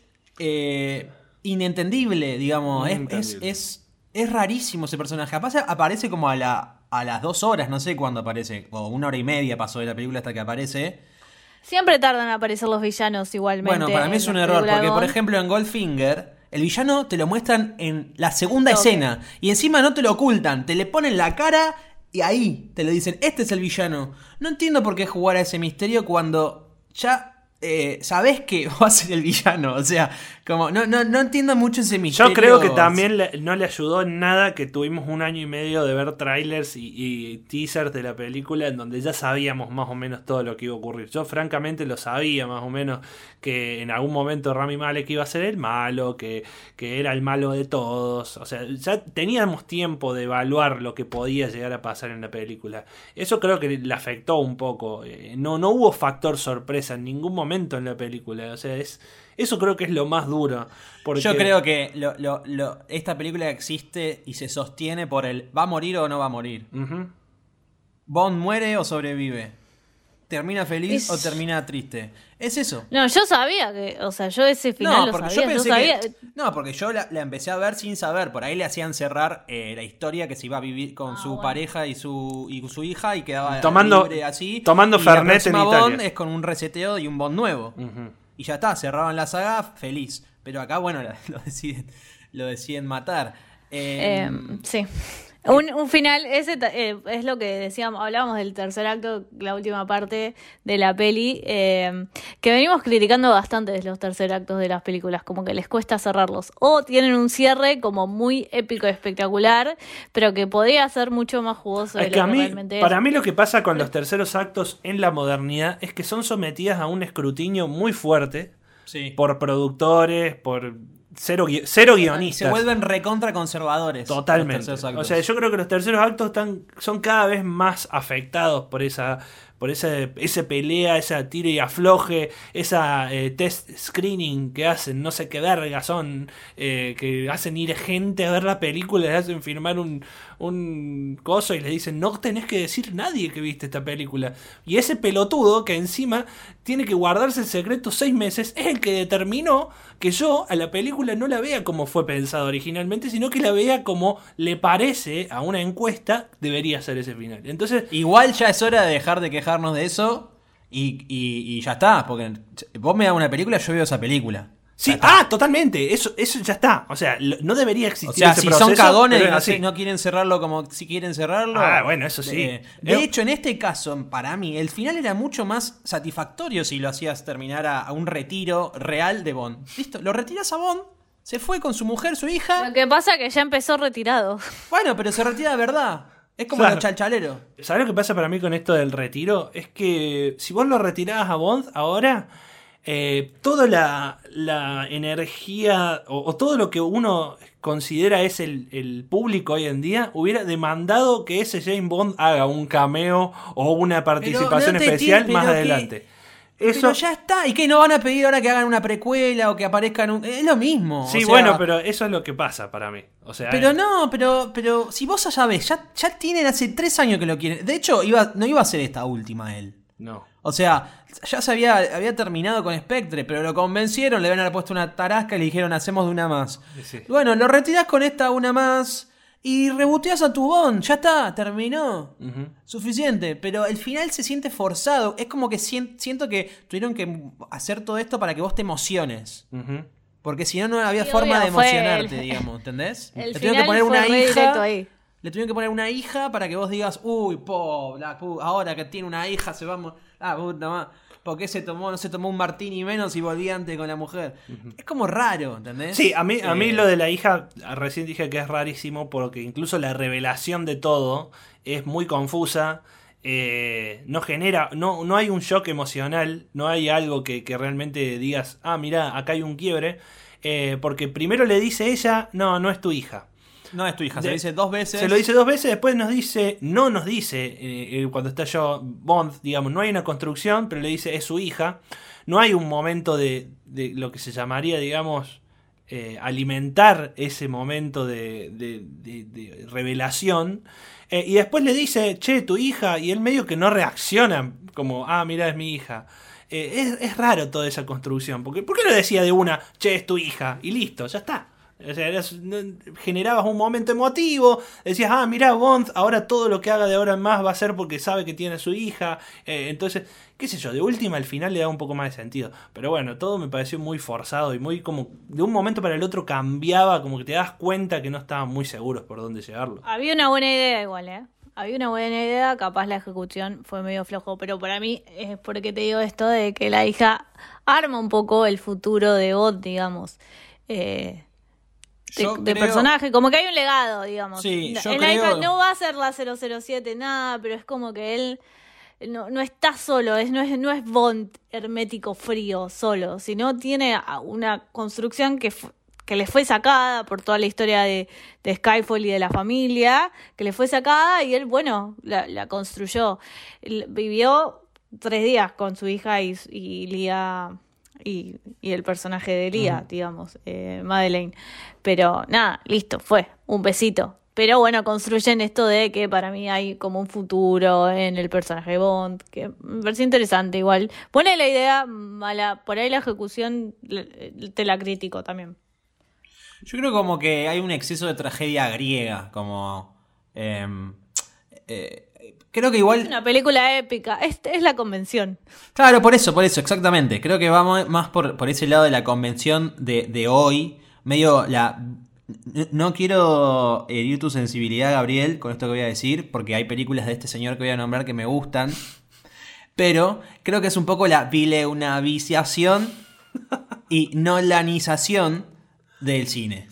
eh, inentendible, digamos, es, es, Inentendible. es, es rarísimo ese personaje. Aparte, aparece como a, la, a las dos horas, no sé cuándo aparece, o una hora y media pasó de la película hasta que aparece. Siempre tardan en aparecer los villanos igualmente. Bueno, para mí en es un las error, películas de porque por Bond. ejemplo en Goldfinger, el villano te lo muestran en la segunda Toque. escena y encima no te lo ocultan, te le ponen la cara y ahí te lo dicen, este es el villano. No entiendo por qué jugar a ese misterio cuando ya eh, sabés que va a ser el villano, o sea, como no, no, no entiendo mucho ese misterio. Yo creo que también le- no le ayudó en nada que tuvimos un año y medio de ver trailers y, y teasers de la película en donde ya sabíamos más o menos todo lo que iba a ocurrir. Yo francamente lo sabía más o menos que en algún momento Rami Malek iba a ser el malo, que, que era el malo de todos. O sea, ya teníamos tiempo de evaluar lo que podía llegar a pasar en la película. Eso creo que le afectó un poco. Eh, No, no hubo factor sorpresa en ningún momento en la película. O sea, es... Eso creo que es lo más duro. Porque... Yo creo que lo, lo, lo- esta película existe y se sostiene por el ¿va a morir o no va a morir? Ujú. ¿Bond muere o sobrevive? ¿Termina feliz Es- o termina triste? Es eso. No, yo sabía que, o sea, yo ese final No, lo porque sabía, yo pensé sabía. que. No, porque yo la, la empecé a ver sin saber. Por ahí le hacían cerrar eh, la historia que se iba a vivir con Ah, su bueno. pareja y su, y su hija y quedaba Tomando- libre así. tomando y la Fernet en próxima Italia. Bond es con un reseteo y un Bond nuevo. Ujú. Y ya está, cerraban la saga, feliz. Pero acá, bueno, lo deciden, lo deciden matar. Eh, Eh, sí. Un, un final, ese ta- eh, es lo que decíamos, hablábamos del tercer acto, la última parte de la peli, eh, que venimos criticando bastante de los tercer actos de las películas, como que les cuesta cerrarlos. O tienen un cierre como muy épico y espectacular, pero que podría ser mucho más jugoso de Es lo que a mí, realmente es. para mí lo que pasa con los terceros actos en la modernidad es que son sometidas a un escrutinio muy fuerte Sí. por productores, por cero, gui- cero guionistas. Se vuelven recontra conservadores. Totalmente. los terceros actos. O sea, yo creo que los terceros actos están, son cada vez más afectados por esa, por ese, esa pelea, esa tira y afloje, esa eh, test screening que hacen, no sé qué verga son, eh, que hacen ir gente a ver la película, les hacen firmar un, un coso y les dicen, no tenés que decir nadie que viste esta película. Y ese pelotudo que encima tiene que guardarse el secreto seis meses es el que determinó que yo a la película no la vea como fue pensado originalmente, sino que la vea como le parece a una encuesta debería ser ese final. Entonces, Igual ya es hora de dejar de quejarnos de eso y, y, y ya está. Porque vos me das una película, yo veo esa película. sí, ah, totalmente, eso, eso ya está. O sea, lo- no debería O existir sea, ese si proceso. son cagones pero y es no, así. sé- no quieren cerrarlo como si quieren cerrarlo. Ah, bueno, eso sí. Eh, de Eh, hecho, en este caso, para mí, el final era mucho más satisfactorio si lo hacías terminar a, a un retiro real de Bond. Listo, lo retiras a Bond, se fue con su mujer, su hija. Lo que pasa es que ya empezó retirado. Bueno, pero se retira de verdad. Es como Claro. los chalchaleros. ¿Sabes lo que pasa para mí con esto del retiro? Es que si vos lo retirabas a Bond ahora, eh, toda la, la energía o, o todo lo que uno considera es el, el público hoy en día hubiera demandado que ese James Bond haga un cameo o una participación no te especial tires, más pero adelante. que- Eso, Pero ya está. ¿Y qué no van a pedir ahora que hagan una precuela o que aparezcan un... Es lo mismo. sí, o sea, bueno, pero eso es lo que pasa para mí. O sea, Pero eh, no, pero, pero si vos ya ves, ya, ya tienen hace tres años que lo quieren. De hecho, iba, no iba a ser esta última él. no. O sea, ya se había, había terminado con Spectre, pero lo convencieron, le habían haber puesto una tarasca y le dijeron, hacemos de una más. Sí. Bueno, lo retirás con esta una más y reboteás a tu Bond. Ya está, terminó. Ujú. Suficiente, pero el final se siente forzado. Es como que sien- siento que tuvieron que hacer todo esto para que vos te emociones. Ujú. Porque si no, no había Sí, forma obvio, de fue emocionarte, el- digamos, ¿entendés? El Le tuvieron final que poner fue una re directo hija. ahí. Le tuvieron que poner una hija para que vos digas, uy, po, la pu- ahora que tiene una hija se va a... mo- Ah, puta más. ¿Por qué se tomó, no se tomó un martini menos y volvía antes con la mujer? Es como raro, ¿entendés? Sí, a mí, a mí Eh, lo de la hija, recién dije que es rarísimo porque incluso la revelación de todo es muy confusa, eh, no genera, no, no hay un shock emocional, no hay algo que, que realmente digas, ah, mirá, acá hay un quiebre, eh, porque primero le dice ella, no, no es tu hija. No es tu hija, se de- lo dice dos veces. Se lo dice dos veces, después nos dice, no nos dice, eh, eh, cuando está yo, Bond, digamos, no hay una construcción, pero le dice, es su hija. No hay un momento de, de lo que se llamaría, digamos, eh, alimentar ese momento de, de- de- de revelación. Eh, y después le dice, che, tu hija, y él medio que no reacciona, como, ah, mira, es mi hija. Eh, es, es raro toda esa construcción, porque ¿por qué no decía de una, che, es tu hija? Y listo, ya está. O sea, eras- no- generabas un momento emotivo, decías, ah, mirá, Bond, ahora todo lo que haga de ahora en más va a ser porque sabe que tiene a su hija. Eh, entonces, qué sé yo, de última al final le da un poco más de sentido. Pero bueno, todo me pareció muy forzado y muy como de un momento para el otro cambiaba, como que te das cuenta que no estaban muy seguros por dónde llevarlo. Había una buena idea igual, ¿eh? Había una buena idea, capaz la ejecución fue medio flojo, pero para mí es porque te digo esto de que la hija arma un poco el futuro de Bond, digamos. Eh, de, Yo de creo- personaje, como que hay un legado, digamos. Sí, yo En la creo- hija no va a ser la cero cero siete, nada, pero es como que él no, no está solo, es, no, es, no es Bond hermético frío solo, sino tiene a- una construcción que, fu- que le fue sacada por toda la historia de, de Skyfall y de la familia, que le fue sacada y él, bueno, la, la construyó. Él vivió tres días con su hija y, y Lía... Y, y el personaje de Lía, digamos, eh, Madeleine. Pero nada, listo, fue, un besito. Pero bueno, construyen esto de que para mí hay como un futuro en el personaje de Bond, que me pareció interesante igual. Pone la idea mala, por ahí la ejecución le- te la critico también. Yo creo como que hay un exceso de tragedia griega, como... em, eh, creo que igual... Es una película épica, es, es la convención. Claro, por eso, por eso, exactamente. Creo que vamos más por, por ese lado de la convención de, de hoy. Medio la... n- No quiero herir tu sensibilidad, Gabriel, con esto que voy a decir, porque hay películas de este señor que voy a nombrar que me gustan. Pero creo que es un poco la vileunaviciación y nolanización del cine.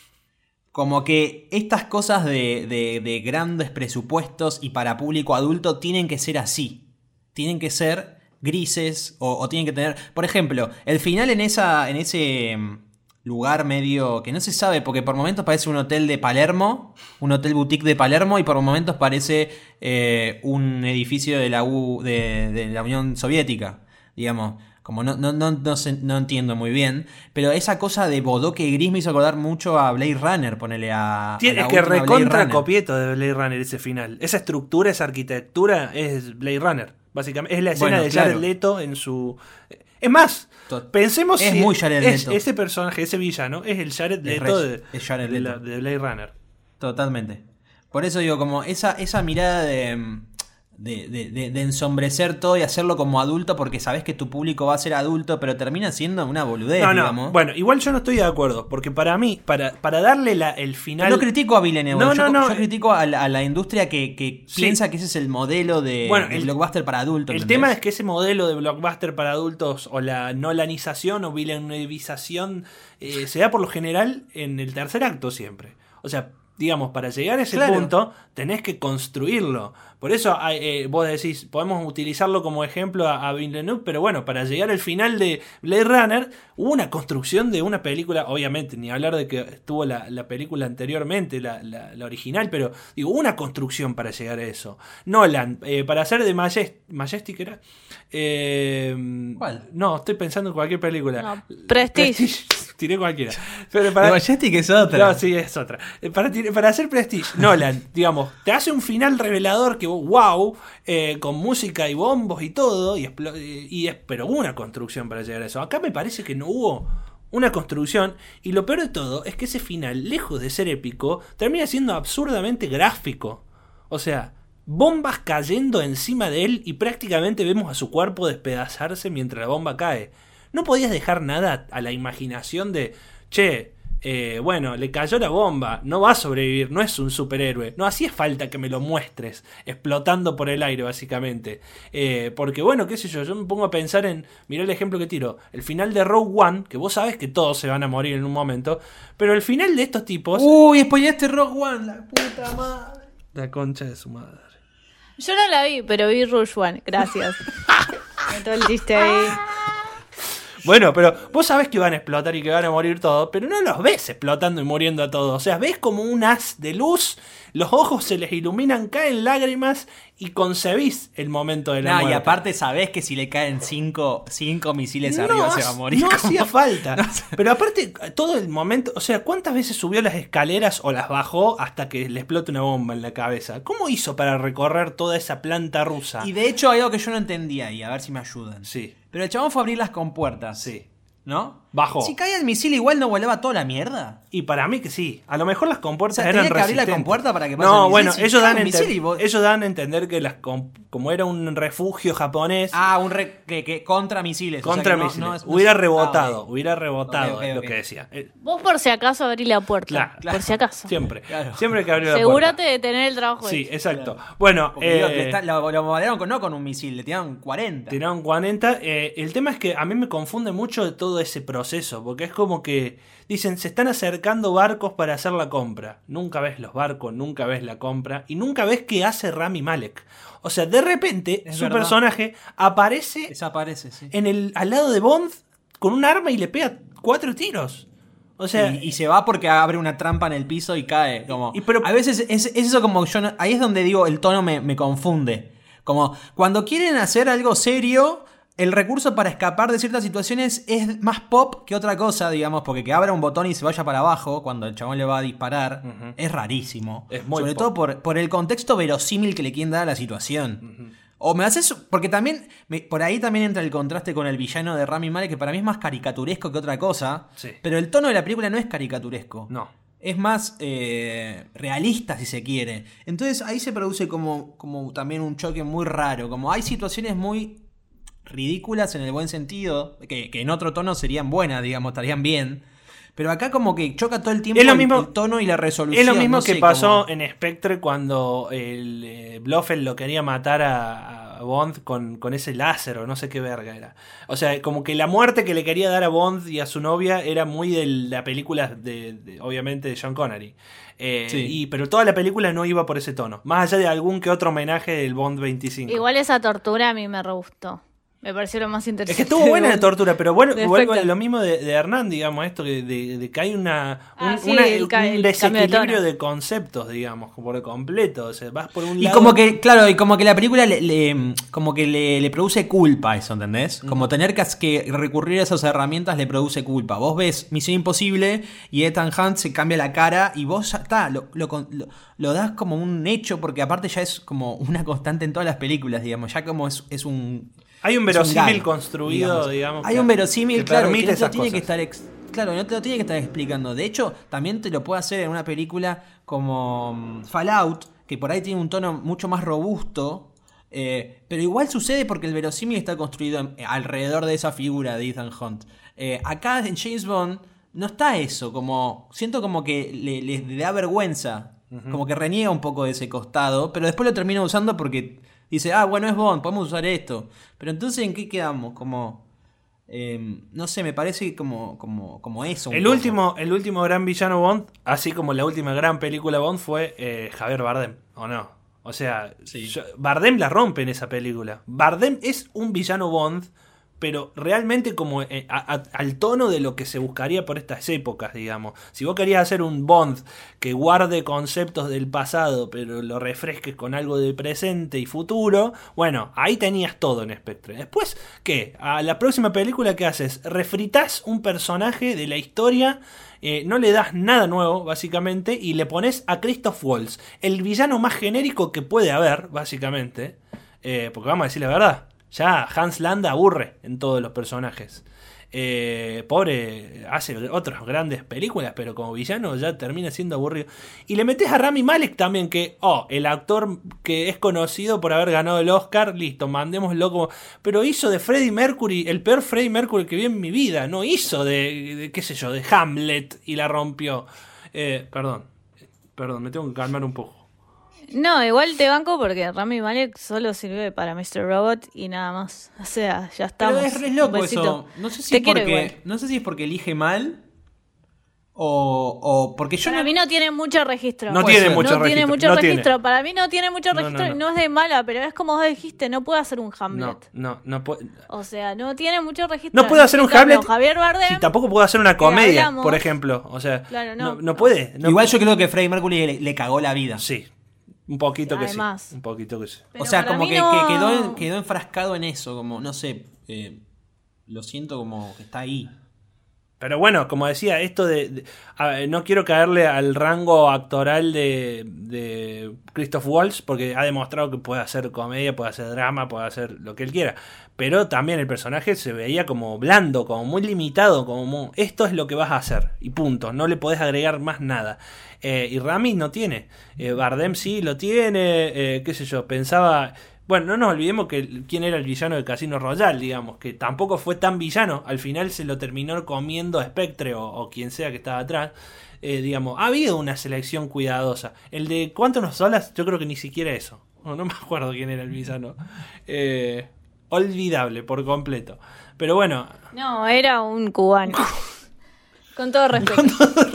Como que estas cosas de, de, de grandes presupuestos y para público adulto tienen que ser así. Tienen que ser grises o, o tienen que tener... Por ejemplo, el final en esa en ese lugar medio que no se sabe, porque por momentos parece un hotel de Palermo, un hotel boutique de Palermo, y por momentos parece eh, un edificio de la U, de, de la Unión Soviética, digamos. Como no, no, no, no, sé, no entiendo muy bien, pero esa cosa de bodoque gris me hizo acordar mucho a Blade Runner, ponele a... Tienes a que última Blade recontra Runner. copieto de Blade Runner ese final. Esa estructura, esa arquitectura es Blade Runner, básicamente. Es la escena Bueno, de claro. Jared Leto en su... Es más, To- pensemos es si muy Jared es- Leto. ese personaje, ese villano, es el Jared Es Leto re- de, es Jared de Leto. la- de Blade Runner. Totalmente. Por eso digo, como esa, esa mirada de, de, de, de- de ensombrecer todo y hacerlo como adulto, porque sabes que tu público va a ser adulto, pero termina siendo una boludez, No, no, digamos. bueno, igual yo no estoy de acuerdo, porque para mí, para, para darle la, el final... No critico a Villeneuve, No, yo, no, no. yo critico a la, a la industria que, que Sí. piensa que ese es el modelo de, Bueno, de el- blockbuster para adultos. El ¿entendés? tema es que ese modelo de blockbuster para adultos o la nolanización o villeneuvización eh, se da por lo general en el tercer acto siempre. O sea, digamos, para llegar a ese Claro. punto tenés que construirlo. Por eso hay, eh, vos decís, podemos utilizarlo como ejemplo a, a Villeneuve, pero bueno, para llegar al final de Blade Runner hubo una construcción de una película, obviamente, ni hablar de que estuvo la, la película anteriormente, la, la- la original, pero digo, hubo una construcción para llegar a eso. Nolan, eh, para hacer de Majest Majestic era... Eh, ¿Cuál? No, estoy pensando en cualquier película. No, Prestige. Tiré cualquiera. Pero para, The Majestic es otra. no, sí, es otra. Eh, Para, tir- para hacer Prestige, Nolan, digamos, te hace un final revelador que, wow, eh, con música y bombos y todo, y, explo- eh, y es, pero hubo una construcción para llegar a eso. Acá me parece que no hubo una construcción, y lo peor de todo es que ese final, lejos de ser épico, termina siendo absurdamente gráfico. O sea, bombas cayendo encima de él y prácticamente vemos a su cuerpo despedazarse mientras la bomba cae. No podías dejar nada a la imaginación de, che, eh, bueno, le cayó la bomba, no va a sobrevivir, no es un superhéroe. No hacía falta que me lo muestres explotando por el aire, básicamente. Eh, porque, bueno, qué sé yo, yo me pongo a pensar en, mirá el ejemplo que tiro, el final de Rogue One, que vos sabés que todos se van a morir en un momento, pero el final de estos tipos... Uy, spoileaste Rogue One, la puta madre. La concha de su madre. Yo no la vi, pero vi Rouge One. Gracias. Todo el chiste ahí. Bueno, pero vos sabés que van a explotar y que van a morir todos, pero no los ves explotando y muriendo a todos. O sea, ves como un haz de luz, los ojos se les iluminan, caen lágrimas y concebís el momento de la No, muerte. y aparte sabés que si le caen cinco, cinco misiles No, arriba se va a morir. no como- hacía falta. Pero aparte, todo el momento, o sea, ¿cuántas veces subió las escaleras o las bajó hasta que le explote una bomba en la cabeza? ¿Cómo hizo para recorrer toda esa planta rusa? Y de hecho hay algo que yo no entendía ahí, a ver si me ayudan. Sí, Pero el chabón fue a abrir las compuertas. sí. ¿No? Bajó. Si caía el misil igual no volaba toda la mierda. Y para mí que sí. A lo mejor las compuertas O sea, eran tenía que abrir la resistentes. compuerta para que pase el No, misil. bueno, Si ellos cae dan, un a misil enter- y vos- ellos dan a entender que las com- como era un refugio japonés, Ah, un re- que, que contra misiles. o sea contra que no- misiles, no es- no hubiera es- rebotado, Ah, ok. hubiera rebotado, Ok, ok, es lo ok. que decía. Eh, Vos por si acaso abrí la puerta. Claro, claro. Por si acaso. Siempre, Claro. siempre hay que abrir la Asegúrate puerta. de tener el trabajo Sí, hecho. exacto. Bueno, Porque digo, eh, le está- lo, lo bombardearon con, no con un misil, le tiraron cuarenta. tiraron cuarenta. Eh, el tema es que a mí me confunde mucho todo ese proceso, porque es como que dicen, se están acercando barcos para hacer la compra. Nunca ves los barcos, nunca ves la compra, y nunca ves qué hace Rami Malek. O sea, de repente, Es su verdad. personaje aparece Desaparece, sí. en el, al lado de Bond con un arma y le pega cuatro tiros. O sea, y, y se va porque abre una trampa en el piso y cae. Como, Y- pero- a veces es, es eso como yo no- ahí es donde digo el tono me, me confunde. Como cuando quieren hacer algo serio, el recurso para escapar de ciertas situaciones es más pop que otra cosa, digamos, porque que abra un botón y se vaya para abajo cuando el chabón le va a disparar Ujú. es rarísimo. Es muy Sobre pop. todo por, por el contexto verosímil que le quieren dar a la situación. O me haces. Porque también. me- por ahí también entra el contraste con el villano de Rami Malek, que para mí es más caricaturesco que otra cosa. Sí. Pero el tono de la película no es caricaturesco. no. Es más eh, realista, si se quiere. Entonces ahí se produce como, como también un choque muy raro. Como hay situaciones muy ridículas en el buen sentido, que, que en otro tono serían buenas, digamos, estarían bien. Pero acá como que choca todo el tiempo Es lo el- mismo- el tono y la resolución. Es lo mismo no que sé, pasó como- en Spectre cuando el eh, Blofeld lo quería matar a, a Bond con, con ese láser o no sé qué verga era. O sea, como que la muerte que le quería dar a Bond y a su novia era muy de la película, de, de- obviamente, de Sean Connery. Eh, Sí. y, pero toda la película no iba por ese tono. Más allá de algún que otro homenaje del Bond veinticinco. Igual esa tortura a mí me re gustó. Me pareció lo más interesante. Es que estuvo buena la tortura, pero bueno, De vuelvo a Spectre. lo mismo de, de Hernán, digamos, esto de, de- de que hay una, un, Ah, sí, una- el ca- un el cambio de desequilibrio tono. de, conceptos, digamos, por completo. O sea, vas por un Y lado. como que, claro, y como que la película le, le- como que le, le produce culpa eso, ¿entendés? Como tener que, que recurrir a esas herramientas le produce culpa. Vos ves Misión Imposible y Ethan Hunt se cambia la cara y vos ya está, lo, lo, lo- lo das como un hecho porque aparte ya es como una constante en todas las películas, digamos, ya como es, es un... Hay un es un verosímil gag, construido, digamos. Hay que- un verosímil, que claro, que permite no te lo esas tiene que cosas. estar ex- claro, no te lo tiene que estar explicando. De hecho, también te lo puede hacer en una película como mm, Fallout, que por ahí tiene un tono mucho más robusto, eh, pero igual sucede porque el verosímil está construido en- alrededor de esa figura de Ethan Hunt. Eh, acá en James Bond no está eso, como siento como que le, le- le da vergüenza, como que reniega un poco de ese costado, pero después lo termina usando porque dice, ah, bueno, es Bond, podemos usar esto. Pero entonces, ¿en qué quedamos? Como... eh, no sé, me parece como, como, como eso. un El poco. último, el último gran villano Bond, así como la última gran película Bond, fue eh, Javier Bardem, ¿o no? O sea, yo- Bardem la rompe en esa película. Bardem es un villano Bond, pero realmente como eh, a- a- al tono de lo que se buscaría por estas épocas, digamos. Si vos querías hacer un Bond que guarde conceptos del pasado, pero lo refresques con algo de presente y futuro, bueno, ahí tenías todo en Spectre. Después, ¿qué? A la próxima película, ¿qué haces? Refritás un personaje de la historia, eh, no le das nada nuevo, básicamente, y le pones a Christoph Waltz, el villano más genérico que puede haber, básicamente, eh, porque vamos a decir la verdad. Ya Hans Landa aburre en todos los personajes. Eh, pobre, hace otras grandes películas, pero como villano ya termina siendo aburrido. Y le metes a Rami Malek también, que, oh, el actor que es conocido por haber ganado el Oscar, listo, mandémoslo como... Pero hizo de Freddie Mercury, el peor Freddie Mercury que vi en mi vida. No hizo de, de qué sé yo, de Hamlet y la rompió. Eh, perdón, perdón, me tengo que calmar un poco. No, igual te banco porque Rami Malek solo sirve para mister Robot y nada más. O sea, ya Pero estamos. es re Un loco besito. eso. No sé si Te es quiero porque, igual. no sé si es porque elige mal o, o porque yo Para no... mí no tiene mucho registro. No Puede tiene ser. mucho no tiene registro. mucho no registro. tiene. Para mí no tiene mucho No, registro. no, No, no. es de mala, pero es como vos dijiste, no puede hacer un Hamlet. No, no, no puede... O sea, no tiene mucho registro. No puede hacer un En cambio, Hamlet. Javier Bardem. Sí, tampoco puede hacer una comedia, hablamos. por ejemplo. O sea, Claro, no. no. no puede. no Igual puede. yo creo que Freddie Mercury le, le cagó la vida. Sí, un poquito que Además. sí. Un poquito que sí. Pero O sea, para como mí que, no- que quedó, en- quedó enfrascado en eso, como, no sé, eh, lo siento como que está ahí. Pero bueno, como decía, esto de... de- a ver, no quiero caerle al rango actoral de, de Christoph Waltz, porque ha demostrado que puede hacer comedia, puede hacer drama, puede hacer lo que él quiera. Pero también el personaje se veía como blando, como muy limitado, como muy, esto es lo que vas a hacer, y punto. No le podés agregar más nada. Eh, y Rami no tiene. Eh, Bardem sí lo tiene, eh, qué sé yo, pensaba... Bueno, no nos olvidemos que el- quién era el villano de Casino Royale, digamos, que tampoco fue tan villano, al final se lo terminó comiendo Spectre o, o quien sea que estaba atrás. Eh, digamos, ha habido una selección cuidadosa. El de ¿Cuánto nos hablas? Yo creo que ni siquiera eso. No, no me acuerdo quién era el villano. Eh, olvidable por completo. Pero bueno, No, era un cubano. Con todo respeto.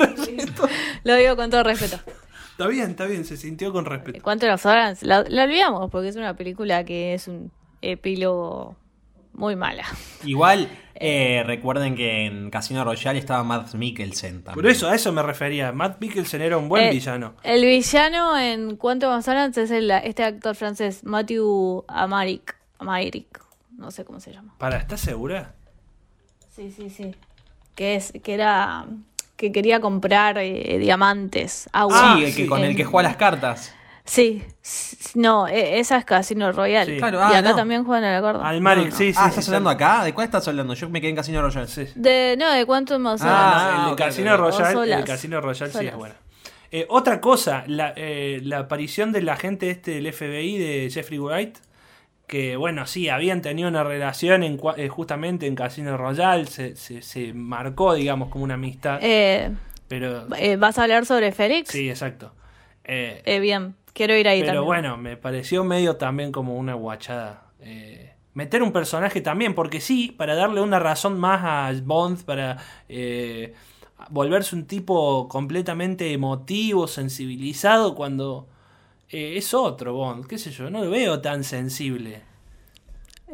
Lo digo con todo respeto. está bien, está bien, se sintió con respeto. ¿Cuánto nos hablan? La, la olvidamos porque es una película que es un epílogo muy mala. Igual, eh, recuerden que en Casino Royale estaba Mads Mikkelsen también. Por eso, a eso me refería. Matt Mikkelsen era un buen Eh, villano. El villano en Cuánto más hablan es el, este actor francés, Matthew Amaric. Amaric. No sé cómo se llama. Para, ¿estás segura? Sí, sí, sí. Que es, que era, que quería comprar eh, diamantes, agua. Sí, el que, sí. con el que juega las cartas. Sí, s- no, e- esa es Casino Royale. Sí. Claro, y ah, acá no. también juegan al acuerdo. Al Maric, No, no. sí, sí. Ah, sí, ¿estás sí. hablando acá? ¿De cuál estás hablando? Yo me quedé en Casino Royale. Sí. De, no, de Cuánto más Ah, hablan. No, el de ok, Casino ok. Royale, O solas. el Casino Royale sí Solas. es bueno. Eh, otra cosa, la, eh, la aparición del agente este del F B I de Jeffrey Wright, que bueno, sí, habían tenido una relación en, cua- eh, justamente en Casino Royale, se, se, se marcó, digamos, como una amistad, Eh, pero... eh, ¿Vas a hablar sobre Félix? Sí, exacto. Eh, Eh, bien, quiero ir ahí pero también. bueno, me pareció medio también como una guachada. Eh, meter un personaje también, porque sí, para darle una razón más a Bond, para eh, volverse un tipo completamente emotivo, sensibilizado, cuando eh, es otro Bond, qué sé yo, no lo veo tan sensible.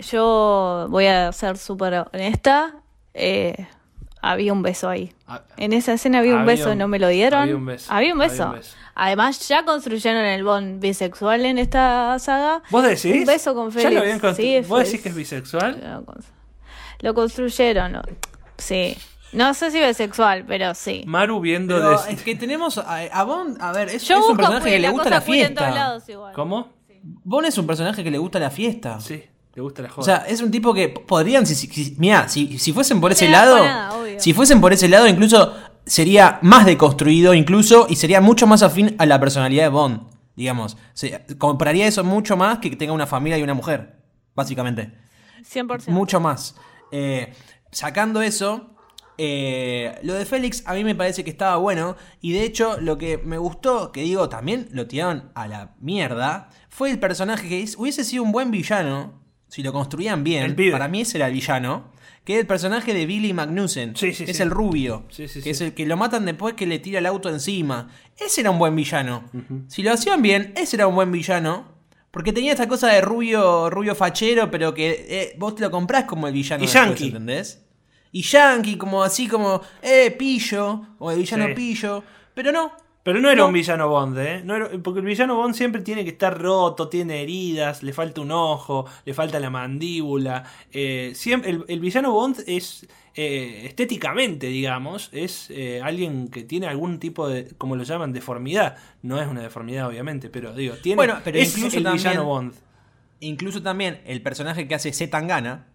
yo voy a ser súper honesta. Eh, había un beso ahí. Ah, En esa escena había un había beso, un- ¿no me lo dieron? había un beso, Había un beso. había un beso. Además, ya construyeron el Bond bisexual en esta saga. ¿Vos decís? Un beso con ¿Ya Félix. lo habían constru- Sí, ¿Vos fue- decís que es bisexual? Lo, cons- lo construyeron, ¿no? Sí. No sé si bisexual, pero sí. Maru viendo Pero de... es que tenemos a, a Bond, a ver, es, Yo es un busco personaje que le la gusta cosa la queer en todos fiesta. lados igual. ¿Cómo? Bond es un personaje que le gusta la fiesta. Sí, le gusta la joda. O sea, es un tipo que podrían, si, si, si- mirá, si, si fuesen por No ese le da lado, por nada, obvio. si fuesen por ese lado, incluso sería más deconstruido, incluso, y sería mucho más afín a la personalidad de Bond, digamos. Se, compraría eso mucho más que que tenga una familia y una mujer, básicamente. cien por ciento. Mucho más. Eh, sacando eso, eh, lo de Félix a mí me parece que estaba bueno. Y de hecho, lo que me gustó, que digo, también lo tiraron a la mierda, fue el personaje que es- hubiese sido un buen villano, si lo construían bien. El pibe. Para mí ese era el villano. Que es el personaje de Billy Magnussen. Sí, sí, que es sí. el rubio. Sí, sí, que sí. es el que lo matan después que le tira el auto encima. Ese era un buen villano. Si lo hacían bien, ese era un buen villano. Porque tenía esta cosa de rubio, rubio fachero, pero que eh, vos te lo comprás como el villano Y después, yankee. ¿entendés? Y yankee, como así como, eh, pillo, o el villano Sí. pillo. Pero no. Pero no era No. un villano Bond, ¿eh? No era- porque el villano Bond siempre tiene que estar roto, tiene heridas, le falta un ojo, le falta la mandíbula. Eh, siempre, el, el villano Bond es, eh, estéticamente, digamos, es eh, alguien que tiene algún tipo de, como lo llaman, deformidad. No es una deformidad, obviamente, pero digo, tiene, Bueno, pero es incluso el también- villano Bond. Incluso también el personaje que hace Z Tangana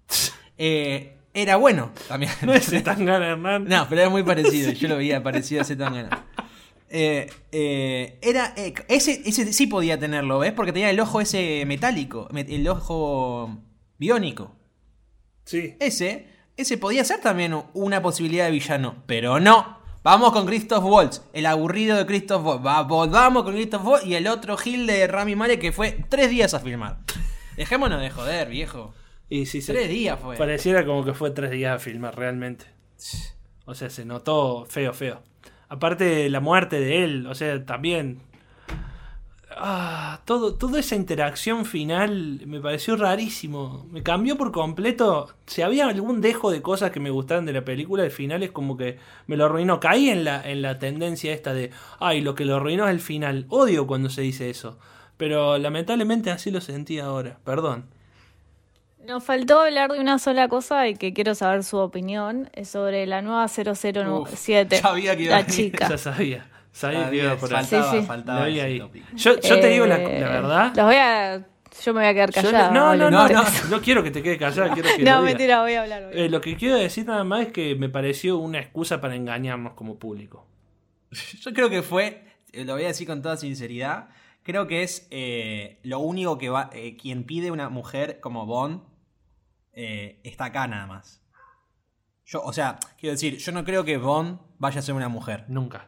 eh, era bueno también. No es Zetangana, Hernán. No, pero era muy parecido. Yo lo veía parecido a Zetangana. Eh, eh, era eh, ese, ese sí podía tenerlo, ¿ves? Porque tenía el ojo ese metálico, me- el ojo biónico. Sí. Ese, ese podía ser también una posibilidad de villano, pero no. Vamos con Christoph Waltz, el aburrido de Christoph Waltz. Va, volvamos con Christoph Waltz y el otro Gil de Rami Malek que fue tres días a filmar. Dejémonos de joder, viejo. Y sí, se- Tres días fue. Pareciera como que fue tres días a filmar, realmente. O sea, se notó feo, feo. Aparte la muerte de él, o sea, también... Ah, todo, toda esa interacción final me pareció rarísimo. Me cambió por completo. Si había algún dejo de cosas que me gustaban de la película, el final es como que me lo arruinó. Caí en la, en la tendencia esta de, ay, lo que lo arruinó es el final. Odio cuando se dice eso. Pero lamentablemente así lo sentí ahora. Perdón. Nos faltó hablar de una sola cosa y que quiero saber su opinión. Es sobre la nueva cero cero siete. Uf, sabía que iba a La venir. chica. Ya sabía. Sabía que Sabía, iba por ahí. faltaba, Sí, sí. faltaba Lo vi ese ahí. tópico. Yo, yo te digo la, Eh, la verdad. Los voy a... Yo me voy a quedar Yo callada. no, no, hablen no, no, ustedes. no quiero que te quede callado, quiero que No, lo digas. mentira, voy a hablar. voy a Eh, hablar. lo que quiero decir nada más es que me pareció una excusa para engañarnos como público. Yo creo que fue, eh, lo voy a decir con toda sinceridad, creo que es eh, lo único que va, eh, quien pide una mujer como Bond eh, está acá nada más. Yo, o sea, quiero decir, yo no creo que Bond vaya a ser una mujer. Nunca.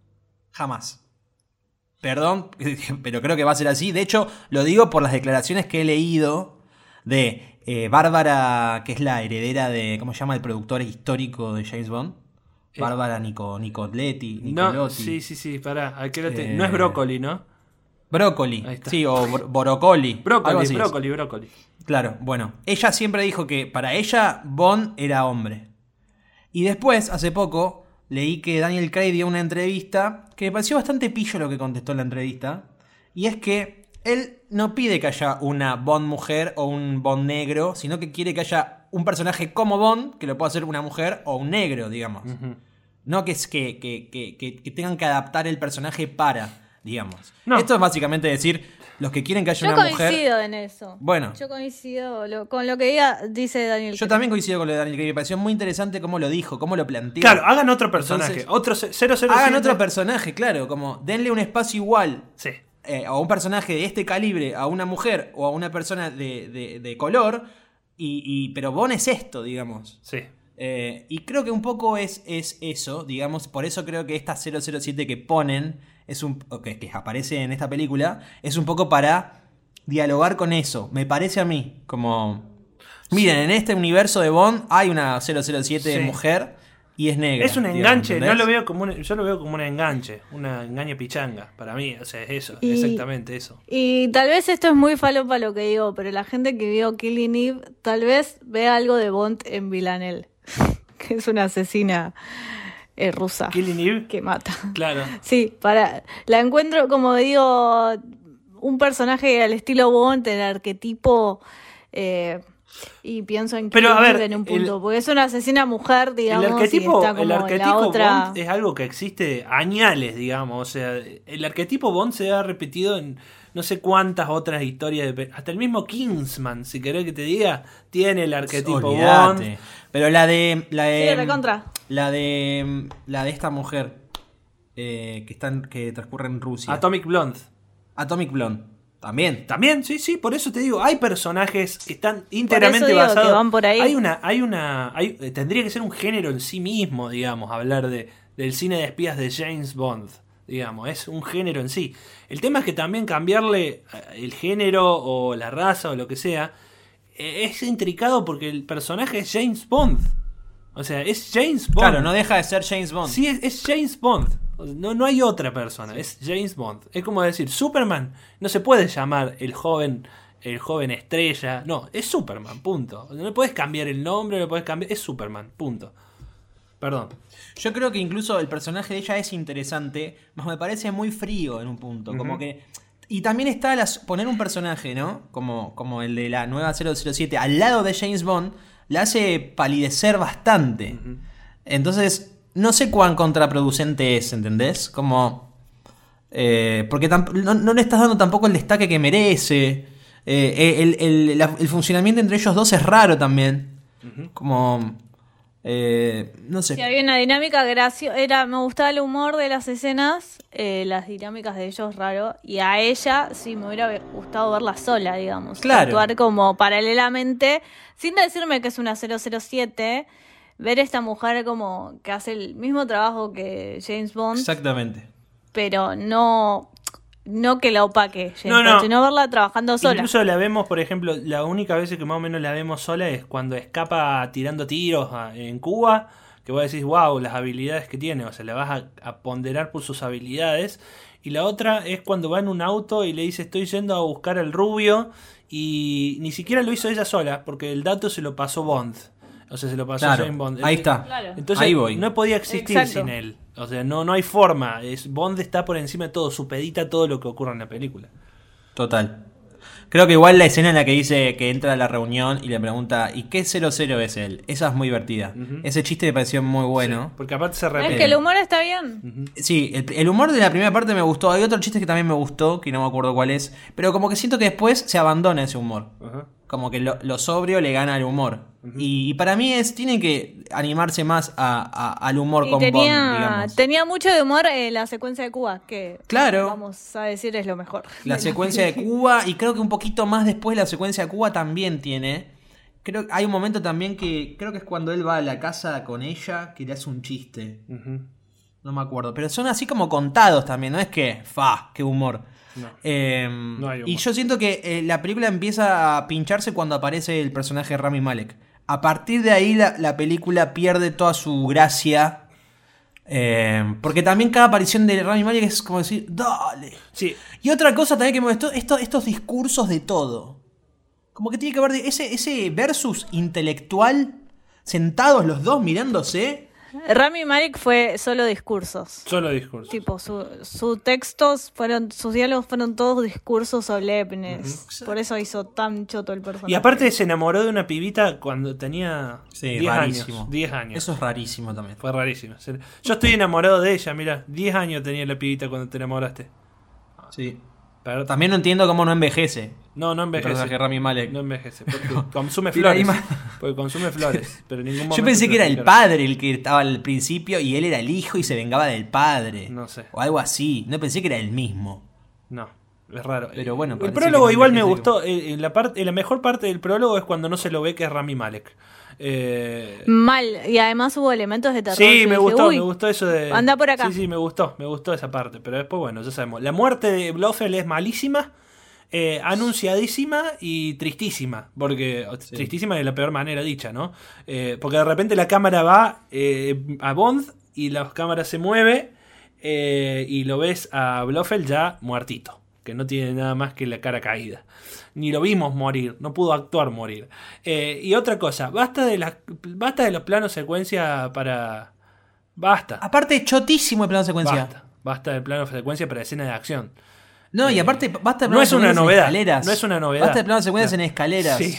Jamás. Perdón, pero creo que va a ser así. De hecho, lo digo por las declaraciones que he leído de eh, Bárbara, que es la heredera de, ¿cómo se llama? El productor histórico de James Bond. Eh. Bárbara Nico, Nicoletti. No, Nicolotti. sí, sí, sí, pará. aquédate. Eh, No es brócoli, ¿no? Brócoli. Ahí está. Sí, o bro- borocoli. algo Brócoli, así es. brócoli, brócoli. Claro, bueno. Ella siempre dijo que para ella Bond era hombre. Y después, hace poco, leí que Daniel Craig dio una entrevista que me pareció bastante pillo lo que contestó en la entrevista. Y es que él no pide que haya una Bond mujer o un Bond negro, sino que quiere que haya un personaje como Bond, que lo pueda hacer una mujer o un negro, digamos. Ujú. No que, es que, que, que, que, que tengan que adaptar el personaje para, digamos. No. Esto es básicamente decir, los que quieren que haya Yo una mujer... coincido en eso. Bueno. Yo coincido lo- con lo que diga, dice Daniel. Yo también coincido con lo de Daniel Craig. Me pareció muy interesante cómo lo dijo, cómo lo planteó. Claro, hagan otro personaje. Entonces, otro ce- cero cero siete. Hagan otro personaje, claro. Como denle un espacio igual Sí. eh, a un personaje de este calibre, a una mujer o a una persona de, de- de color. Y, y- pero Bond es esto, digamos. Sí. Eh, y creo que un poco es, es eso, digamos. Por eso creo que esta cero cero siete que ponen, es un, o que, que aparece en esta película, es un poco para dialogar con eso. Me parece a mí, como... Miren, en este universo de Bond hay una cero cero siete Sí. mujer y es negra. Es un digamos, enganche, ¿entendés? no lo veo como un, yo lo veo como un enganche, una engañe pichanga, para mí, o sea, es eso, Y- exactamente eso. Y tal vez esto es muy falopa lo que digo, pero la gente que vio Killing Eve tal vez vea algo de Bond en Villanelle, que es una asesina eh, rusa Killing Eve, que mata. claro. Sí, para la encuentro como digo un personaje al estilo Bond, el arquetipo eh, y pienso en Pero, Killing a ver, Eve en un punto, el- porque es una asesina mujer, digamos, El arquetipo, y está como el la arquetipo otra. Bond es algo que existe añales, digamos. O sea, el arquetipo Bond se ha repetido en no sé cuántas otras historias. De, pe- hasta el mismo Kingsman, si querés que te diga, tiene el arquetipo Olvídate. Bond. Pero la de. La de Sí, recontra. La de. La de esta mujer. eh, que están. Que transcurre en Rusia. Atomic Blonde. Atomic Blonde. También. También, sí, sí, por eso te digo, hay personajes que están íntegramente digo basados. que van por ahí. Hay una, hay una, hay, eh, tendría que ser un género en sí mismo, digamos, hablar de, del cine de espías de James Bond, digamos, es un género en sí. El tema es que también cambiarle eh, el género o la raza o lo que sea, eh, es intricado porque el personaje es James Bond. O sea, es James Bond. Claro, no deja de ser James Bond. Sí, es, es James Bond. No, no hay otra persona, es James Bond. Es como decir, Superman no se puede llamar el joven, el joven estrella. No, es Superman, punto. No le puedes cambiar el nombre, no le puedes cambiar. Es Superman, punto. Perdón. Yo creo que incluso el personaje de ella es interesante, más me parece muy frío en un punto. Como Ujú. que. Y también está las, poner un personaje, ¿no? Como, como el de la nueva cero cero siete al lado de James Bond, la hace palidecer bastante. Ujú. Entonces, no sé cuán contraproducente es, ¿entendés? Como. eh, porque tamp- no, no le estás dando tampoco el destaque que merece. Eh, el, el- la- el funcionamiento entre ellos dos es raro también. Ujú. Como. eh, no sé. Sí, había una dinámica graciosa, era, me gustaba el humor de las escenas, eh, las dinámicas de ellos raro, y a ella sí me hubiera gustado verla sola, digamos. Claro. Actuar como paralelamente, sin decirme que es una cero cero siete, ver esta mujer como que hace el mismo trabajo que James Bond, Exactamente. pero no, no que la opaque James No, Bond, no. sino verla trabajando sola. Incluso la vemos, por ejemplo, la única vez que más o menos la vemos sola es cuando escapa tirando tiros a- en Cuba, que vos decís, wow, las habilidades que tiene, o sea, la vas a, a ponderar por sus habilidades. Y la otra es cuando va en un auto y le dice, estoy yendo a buscar al rubio, y ni siquiera lo hizo ella sola, porque el dato se lo pasó Bond. O sea, se lo pasó Claro, James Bond. ahí está. Claro. Entonces, Ahí voy. no podía existir Exacto. sin él. O sea, no, no hay forma. Es, Bond está por encima de todo, supedita todo lo que ocurre en la película. Total. Creo que igual la escena en la que dice que entra a la reunión y le pregunta ¿y qué cero cero es él? Esa es muy divertida. Ujú. Ese chiste me pareció muy bueno. Sí, porque aparte se Es repite. que el humor está bien. Ujú. Sí, el, el humor de la primera parte me gustó. Hay otro chiste que también me gustó, que no me acuerdo cuál es. Pero como que siento que después se abandona ese humor. Ajá. Como que lo, lo sobrio le gana al humor. y, y para mí es tiene que animarse más a, a- al humor Y con Bond, tenía, digamos. tenía mucho de humor eh, la secuencia de Cuba, que Claro. vamos a decir es lo mejor. La de secuencia de película. Cuba, y creo que un poquito más después la secuencia de Cuba también tiene. Creo que hay un momento también que creo que es cuando él va a la casa con ella que le hace un chiste. Ujú. No me acuerdo, pero son así como contados también, no es que, fa, qué humor. No. Eh, No hay humor. Y yo siento que eh, la película empieza a pincharse cuando aparece el personaje de Rami Malek. A partir de ahí la, la película pierde toda su gracia. eh, porque también cada aparición de Rami Malek es como decir, dale. Sí, Y otra cosa también que me gustó, esto- estos discursos de todo. Como que tiene que ver de ese, ese versus intelectual, sentados los dos mirándose. Rami Malek fue solo discursos. solo discurso. Tipo, su- sus textos fueron, sus diálogos fueron todos discursos solemnes. Ujú. Por eso hizo tan choto el personaje. Y aparte se enamoró de una pibita cuando tenía diez rarísimo. años. diez años. Eso es rarísimo también. Fue rarísimo. Se- Yo estoy enamorado de ella, mira. diez años tenía la pibita cuando te enamoraste. Sí. Pero También no entiendo cómo no envejece. no, no El envejece. personaje de Rami Malek. No envejece. Porque consume Mira, flores. ima- Porque consume flores. Pero en ningún Yo momento pensé te que era el explicaron. padre el que estaba al principio y él era el hijo y se vengaba del padre. No sé. O algo así. No pensé que era el mismo. No, es raro. Pero bueno, el parece prólogo que no igual me envejece gustó. eh, eh, la, parte, la mejor parte del prólogo es cuando no se lo ve que es Rami Malek. Eh, Mal. Y además hubo elementos de terror. sí, que me dije, gustó, "Uy, me gustó eso de... anda por acá". Sí, sí, me gustó, me gustó esa parte. Pero después, bueno, ya sabemos. La muerte de Blofeld es malísima. Eh, anunciadísima y tristísima, porque Sí. tristísima de la peor manera dicha, ¿no? Eh, porque de repente la cámara va eh, a Bond y la cámara se mueve eh, y lo ves a Blofeld ya muertito, que no tiene nada más que la cara caída. Ni lo vimos morir, no pudo actuar morir. Eh, y otra cosa, basta de, las, basta de los planos secuencia para... Basta. Aparte, chotísimo el plano secuencia. Basta. Basta de plano secuencia para escenas de acción. No, y Eh, aparte, basta de no plano es una secuencias en novedad, escaleras. no es una novedad. Basta de plano secuencias No. en escaleras. Sí,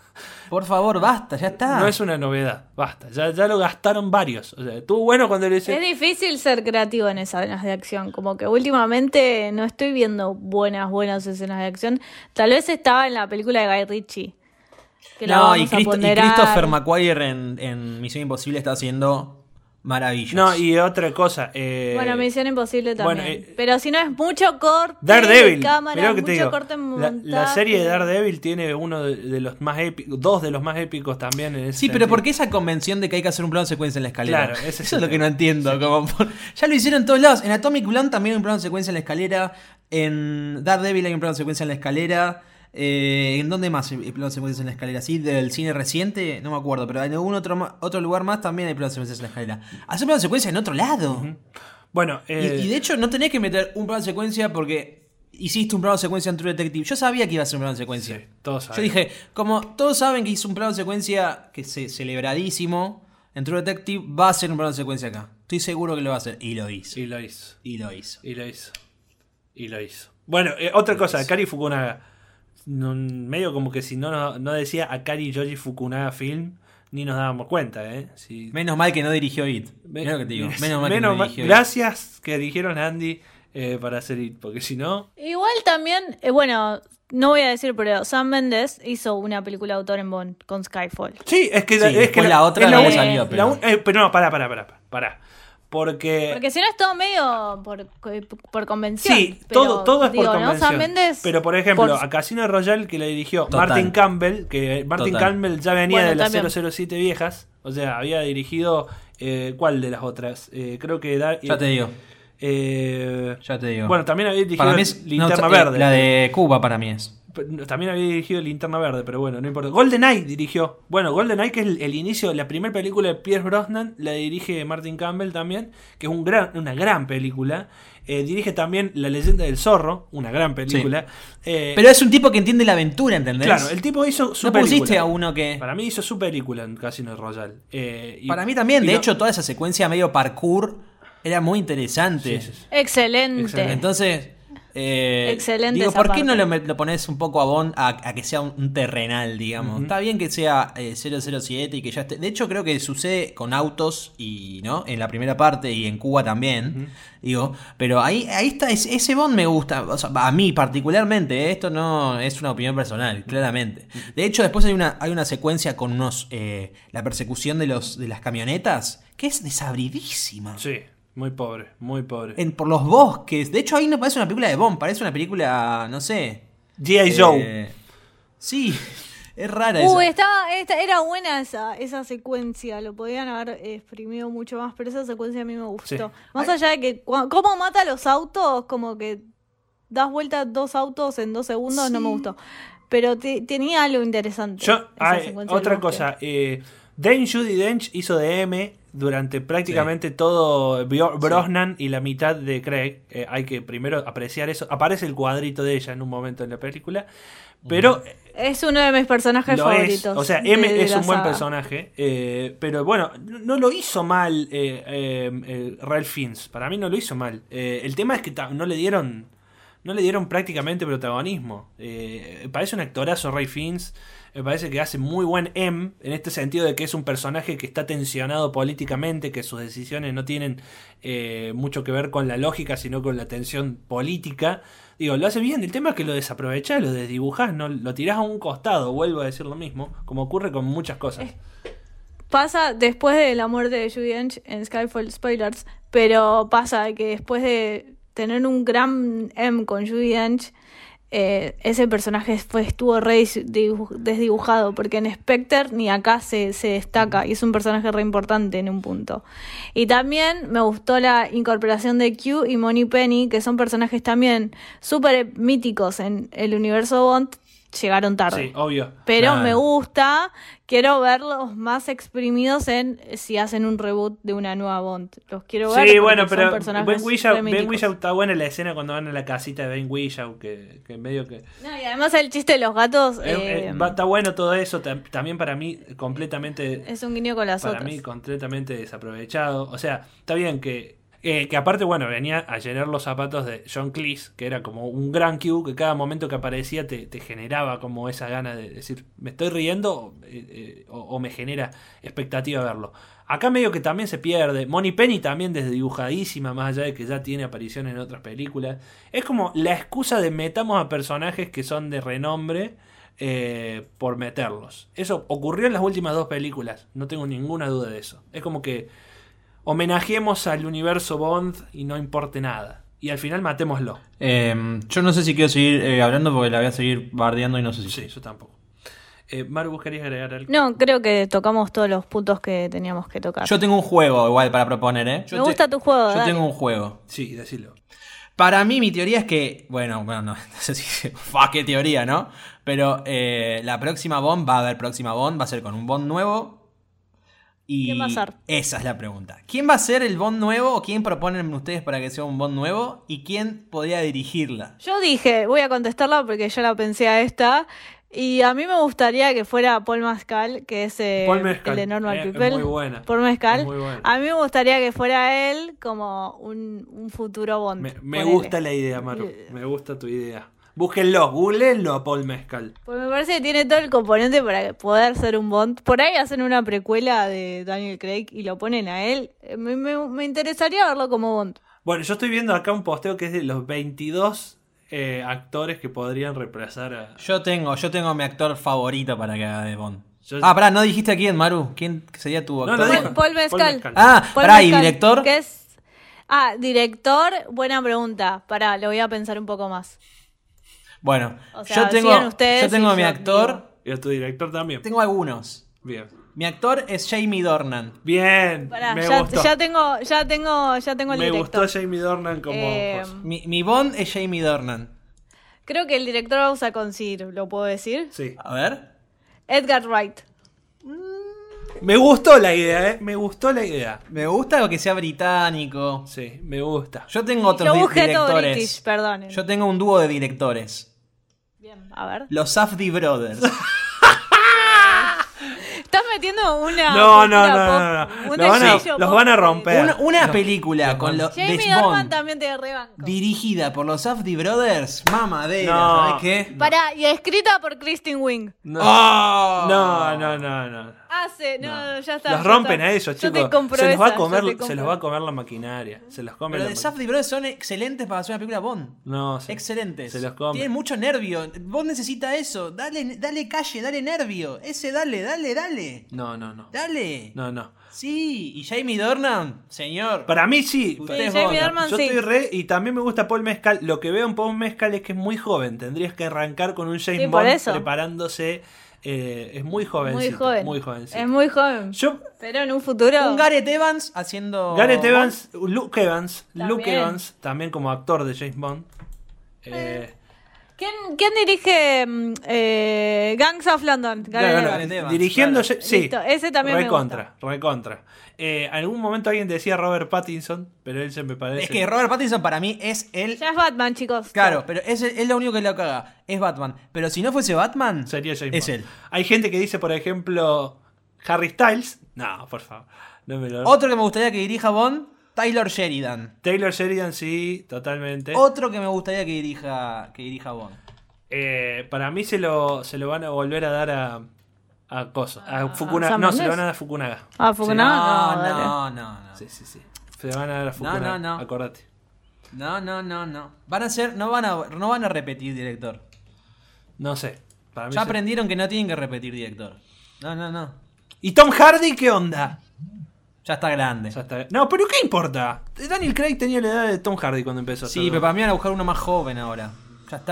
Por favor, basta, ya está. no es una novedad. Basta. Ya, ya lo gastaron varios. O sea, estuvo bueno cuando le Es dice. difícil ser creativo en esas escenas de acción, como que últimamente no estoy viendo buenas, buenas escenas de acción. Tal vez estaba en la película de Guy Ritchie. Que la No, vamos y, a Christo- y ponderar. Christopher McQuarrie en, en Misión Imposible está haciendo maravillas. No, y otra cosa. Eh, Bueno, Misión Imposible también. bueno, eh, Pero si no es mucho corte Daredevil. de cámara, Mirá lo que mucho te digo. corte en La, montaje. la serie de Daredevil tiene uno de, de los más épicos, dos de los más épicos también. En ese Sí, pero sentido. ¿por qué esa convención de que hay que hacer un plano secuencia en la escalera? Claro, ese es Eso el es lo que tema. no entiendo. Como por- Ya lo hicieron en todos lados. En Atomic Blonde también hay un plano secuencia en la escalera. En Daredevil hay un plano secuencia en la escalera. Eh, ¿En dónde más hay plano secuencia en la escalera? ¿Sí? ¿Del cine reciente? No me acuerdo. Pero en algún otro, ma- otro lugar más también hay plano secuencia en la escalera. Hacer plano secuencia en otro lado. Bueno, Y, eh, y de hecho no tenés que meter un plano secuencia porque hiciste un plano secuencia en True Detective. Yo sabía que iba a ser un plano secuencia. sí, todos Yo saben. dije, como todos saben que hizo un plano secuencia que se celebradísimo en True Detective, va a ser un plano secuencia acá. Estoy seguro que lo va a hacer. Y lo hizo. Y lo hizo. Y lo hizo. Y lo hizo. Y lo hizo. Bueno, eh, otra cosa, Akari Fukunaga. No, medio como que si no, no, no decía Akari Yoji Fukunaga Film, ni nos dábamos cuenta, ¿eh? Si, Menos mal que no dirigió It. Mirá lo que te digo. Menos mal que no mal- dirigió It. gracias que dijeron a Andy eh, para hacer It, porque si no... Igual también, eh, bueno, no voy a decir, pero Sam Mendes hizo una película de autor en Bond con Skyfall. Sí, es que, Sí, es que después la otra es no un- salió, la pero- un- eh, pero no, pará, pará, pará, pará. Porque... Porque si no es todo medio por, por convención. Sí, pero, todo, todo es por digo, ¿no? convención. Sam Mendes, pero por ejemplo, por- a Casino Royale que le dirigió Total. Martin Campbell, que Martin Total. Campbell ya venía Bueno, de las también. cero cero siete viejas, o sea, había dirigido eh, ¿cuál de las otras? Eh, creo que da- Ya te digo. eh, Ya te digo. bueno, también había dirigido para mí es, Linterna no, eh, Verde. La de Cuba para mí es. También había dirigido Linterna Verde, pero bueno, no importa. GoldenEye dirigió. Bueno, GoldenEye, que es el, el inicio, la primera película de Pierce Brosnan, la dirige Martin Campbell también, que es un gran, una gran película. Eh, dirige también La leyenda del zorro, una gran película. Eh, Pero es un tipo que entiende la aventura, ¿entendés? claro, el tipo hizo su No película. pusiste a uno que... Para mí hizo su película en Casino Royale. Eh, y- Para mí también, y de no- hecho, toda esa secuencia medio parkour era muy interesante. Sí, sí, sí. Excelente. Excelente. Entonces, eh, Excelente digo, esa ¿por qué parte. no lo, met- lo pones un poco a Bond a, a que sea un, un terrenal, digamos? Está bien que sea eh, cero cero siete y que ya esté... De hecho, creo que sucede con autos y, ¿no? En la primera parte y en Cuba también, digo. Pero ahí, ahí está, ese, ese Bond me gusta. O sea, a mí particularmente, eh, esto no es una opinión personal, claramente. De hecho, después hay una, hay una secuencia con unos... eh, la persecución de, los, de las camionetas, que es desabridísima. Sí, muy pobre, muy pobre. En, por los bosques. De hecho, ahí no parece una película de Bond, parece una película, no sé. G I. Joe. eh, sí, es rara Uy, esa. estaba, esta, era buena esa, esa secuencia, lo podían haber exprimido mucho más, pero esa secuencia a mí me gustó. Sí. Más allá de que, cua- cómo mata a los autos, como que das vuelta dos autos en dos segundos, no me gustó. Pero te- tenía algo interesante. Yo, esa hay secuencia del otra bosque. cosa. Eh, Dame Judi Dench hizo de M durante prácticamente todo Bio- Brosnan y la mitad de Craig. Eh, hay que primero apreciar eso. Aparece el cuadrito de ella en un momento en la película. Pero Es uno de mis personajes lo favoritos. es. O sea, de- M de es la un buen saga. personaje. eh, pero bueno, no, no lo hizo mal eh, eh, eh, Ralph Fiennes. Para mí no lo hizo mal. Eh, el tema es que ta- no le dieron. No le dieron prácticamente protagonismo. Eh, parece un actorazo Ray Fiennes. Me parece que hace muy buen M. En este sentido de que es un personaje que está tensionado políticamente. Que sus decisiones no tienen eh, mucho que ver con la lógica. Sino con la tensión política. Digo, lo hace bien. El tema es que lo desaprovechás, lo desdibujás. No, lo tirás a un costado. Vuelvo a decir lo mismo. Como ocurre con muchas cosas. Pasa después de la muerte de Judi Dench en Skyfall, spoilers, pero pasa que después de tener un gran M con Judi Dench, eh, ese personaje fue, estuvo re dis- dibuj- desdibujado, porque en Spectre ni acá se, se destaca, y es un personaje re importante en un punto. Y también me gustó la incorporación de Q y Moneypenny, que son personajes también súper míticos en el universo Bond, llegaron tarde. Sí, obvio. Pero Claro. me gusta, quiero verlos más exprimidos en si hacen un reboot de una nueva Bond. Los quiero ver. Sí, porque bueno, son pero personajes Ben Whishaw, re Ben míticos. Whishaw está buena la escena cuando van a la casita de Ben Whishaw, que, que medio que... No, y además el chiste de los gatos Eh, eh, eh, va- está bueno todo eso, tam- también para mí completamente... es un guiño con las para otras. mí completamente desaprovechado. O sea, está bien que... eh, que aparte, bueno, venía a llenar los zapatos de John Cleese, que era como un gran Q, que cada momento que aparecía te, te generaba como esa gana de decir, ¿me estoy riendo eh, eh, o, o me genera expectativa verlo? Acá medio que también se pierde. Moneypenny también desdibujadísima, más allá de que ya tiene apariciones en otras películas. Es como la excusa de metamos a personajes que son de renombre eh, por meterlos. Eso ocurrió en las últimas dos películas, no tengo ninguna duda de eso. Es como que homenajeemos al universo Bond y no importe nada. Y al final matémoslo. Eh, yo no sé si quiero seguir eh, hablando porque la voy a seguir bardeando y no sé si... Sí, yo tampoco. Eh, Maru, ¿vos querías agregar algo? No, creo que tocamos todos los puntos que teníamos que tocar. Yo tengo un juego igual para proponer, ¿eh? Yo Me gusta tu juego, Yo dale. tengo un juego. Sí, decilo. Para mí, mi teoría es que. Bueno, bueno, no, no sé si. Fuck, qué teoría, ¿no? Pero eh, la próxima Bond, va a haber próxima Bond, va a ser con un Bond nuevo. Y ¿Quién va a ser? esa es la pregunta. ¿Quién va a ser el Bond nuevo? ¿O quién proponen ustedes para que sea un Bond nuevo? ¿Y quién podría dirigirla? Yo dije, voy a contestarla porque yo la pensé a esta. Y a mí me gustaría que fuera Paul Mescal, que es eh, Paul Mescal, el de Normal eh, es People. muy buena. Paul Mescal. Es muy buena. A mí me gustaría que fuera él como un, un futuro Bond. Me, me ponele. gusta la idea, Maru. Me gusta tu idea. Búsquenlo, googleenlo a Paul Mescal. Pues me parece que tiene todo el componente para poder ser un Bond. Por ahí hacen una precuela de Daniel Craig y lo ponen a él. Eh, Me, me, me interesaría verlo como Bond. Bueno, yo estoy viendo acá un posteo que es de los veintidós eh, actores que podrían reemplazar a... Yo tengo, yo tengo mi actor favorito para que haga de Bond. Yo- Ah, pará, ¿no dijiste a quién, Maru? ¿Quién sería tu No, actor? lo Paul, dijo. Paul Mescal. Paul Mescal. Ah, Paul pará, ¿y Mescal, director? que es... Ah, director, buena pregunta. Pará, lo voy a pensar un poco más. Bueno, O sea, yo tengo, sigan ustedes yo tengo y a mi yo actor. Y a tu director también. Tengo algunos. Bien. Mi actor es Jamie Dornan. Bien. Pará, me ya, gustó. ya tengo, ya tengo, ya tengo el me director. gustó Jamie Dornan como... Eh, cosa. Mi, mi Bond es Jamie Dornan. Creo que el director vamos a conseguir, ¿lo puedo decir? Sí. A ver. Edgar Wright. Me gustó la idea, ¿eh? Me gustó la idea. Me gusta que sea británico. Sí, me gusta. Yo tengo otros Yo di- busqué todo directores. British, perdonen. Yo tengo un dúo de directores. Bien, a ver. Los Safdie Brothers. Estás metiendo una. No, no, cultura no, pop, no, no. un Los van a- sello los pop van a de- romper. una una No. película No. con los Jamie de Dornan Bond también te rebanco. dirigida por los Safdie Brothers. Mamadera, No. ¿sabes qué? Pará, y escrita por Kristen Wiig. No. ¡Oh! No, no, no, no. Hace, no, ya está. Los ya rompen está. a ellos, Yo te chicos. compro Se los va a esa, yo comer, te se compro. los va a comer la maquinaria. Se los come Pero la los maquinaria. Safdie Brothers son excelentes para hacer una película Bond. No, se- Excelentes. Se los come. Tienen mucho nervio. Bond necesita eso. Dale, dale calle, dale nervio. Ese dale, dale, dale. No, no, no. Dale. No, no. Sí, y Jamie Dornan, señor. Para mí sí. Ustedes Sí, Jamie votan. Dornan Yo sí. estoy re y también me gusta Paul Mescal. Lo que veo en Paul Mescal es que es muy joven. Tendrías que arrancar con un James Sí, por Bond eso. preparándose. Eh, es muy joven. Muy joven. Muy jovencito. Es muy joven. Yo, Pero en un futuro. Un Gareth Evans haciendo. Gareth Evans, Luke Evans, También. Luke Evans, también como actor de James Bond. Eh, ¿Quién, quién dirige mm, eh, Gangs of London? Gareth claro, Evans. Gareth Evans, dirigiendo, claro. sí, Listo, ese también me recontra, recontra. Eh, en algún momento alguien decía Robert Pattinson, pero él se me parece. Es que Robert Pattinson para mí es el. Ya es Batman, chicos. Claro, pero es, es lo único que le caga. Es Batman. Pero si no fuese Batman, sería James es Bond. él. Hay gente que dice, por ejemplo, Harry Styles. No, por favor. No me lo... Otro que me gustaría que dirija Bond, Taylor Sheridan. Taylor Sheridan, sí, totalmente. Otro que me gustaría que dirija, que dirija Bond. Eh, para mí se lo, se lo van a volver a dar a, a Coso. A Fukunaga. Sam No, se lo Mendes. van a dar a Fukunaga. Ah, Fukunaga. no, no, dale. no, no, no. Sí, sí, sí. Se lo van a dar a Fukunaga. no, no. Acordate. No, no, no, no. Van a ser, no van a, no van a repetir director. No sé. Para mí Ya se- aprendieron que no tienen que repetir director. No, no, no. ¿Y Tom Hardy qué onda? Ya está grande. Ya está. No, pero ¿qué importa? Daniel Craig tenía la edad de Tom Hardy cuando empezó. a Sí, hacer- pero para mí van a buscar uno más joven ahora. Ya está.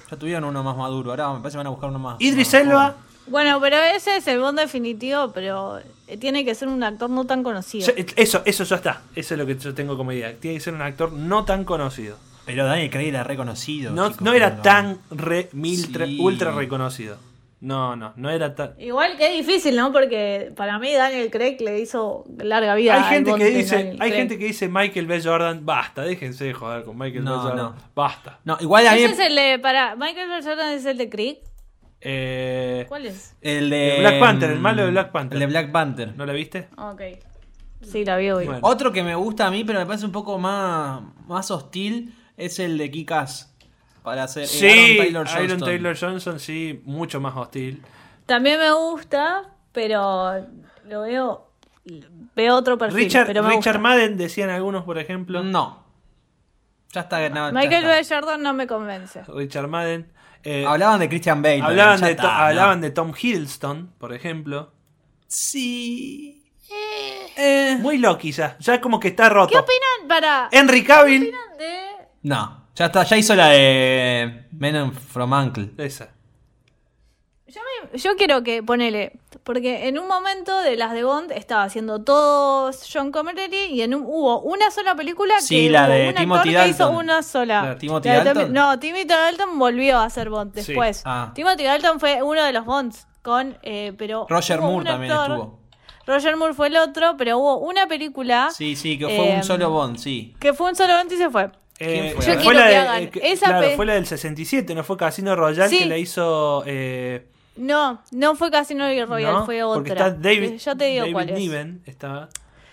Ya tuvieron uno más maduro, ahora me parece que van a buscar uno más. Idris más Elba. joven. Bueno, pero ese es el Bond definitivo, pero tiene que ser un actor no tan conocido. Ya- Eso, eso ya está. Eso es lo que yo tengo como idea. Tiene que ser un actor no tan conocido. Pero Daniel Craig era reconocido. No, chicos, no era no. tan re, mil, tre- Sí. ultra reconocido. No, no, no era tan. Igual que es difícil, ¿no? Porque para mí Daniel Craig le hizo larga vida. Hay al gente Bond que de dice, Daniel hay Craig. gente que dice Michael B. Jordan, basta, déjense de joder con Michael No, B. Jordan. no. Basta. No, igual a mí. Ese es el de. Para, Michael B. Jordan es el de Creed. Eh, ¿Cuál es? El de. El Black Panther, el malo de Black Panther. El de Black Panther. ¿No la viste? Ok. Sí, la vi hoy. Bueno. Otro que me gusta a mí, pero me parece un poco más, más hostil, es el de Kick-Ass. Para hacer. eh, Sí, Aaron Taylor Aaron Johnston. Taylor Johnson, sí, mucho más hostil. También me gusta, pero lo veo. Veo otro perfil. Richard, pero me Richard gusta. Madden, decían algunos, por ejemplo. No. Ya está. No, ya Michael está. B. Jordan no me convence. Richard Madden. Eh, Hablaban de Christian Bale. hablaban, ya de, está, To- ¿no? hablaban de Tom Hiddleston, por ejemplo. Sí. Eh. Muy Loki ya. Ya como que está roto. ¿Qué opinan? Para. Henry Cavill. ¿Qué opinan de.? No. Ya está. Ya hizo la de Men from Uncle. Esa. Yo, me- yo quiero que ponele, porque en un momento de las de Bond estaba haciendo todo John Connery y en un, hubo una sola película Sí, que la hubo de un Timothy actor que hizo Dalton. una sola. Claro, Timothy La de Dalton. Tom- no, Timothy Dalton volvió a hacer Bond Sí. después. Ah. Timothy Dalton fue uno de los Bonds con, eh, pero Roger hubo un Moore también actor- estuvo. Roger Moore fue el otro, pero hubo una película Sí, sí, que fue Eh, un solo Bond, sí. que fue un solo Bond y se fue. Eh, fue? fue, Yo quiero la que de- hagan eh, que- esa claro, pe- fue la del sesenta y siete, ¿no fue Casino Royale Sí. que la hizo... Eh, No, no fue Casino Royale, ¿no? fue Porque otra. está David, Yo te digo David cuál es. Niven, estaba...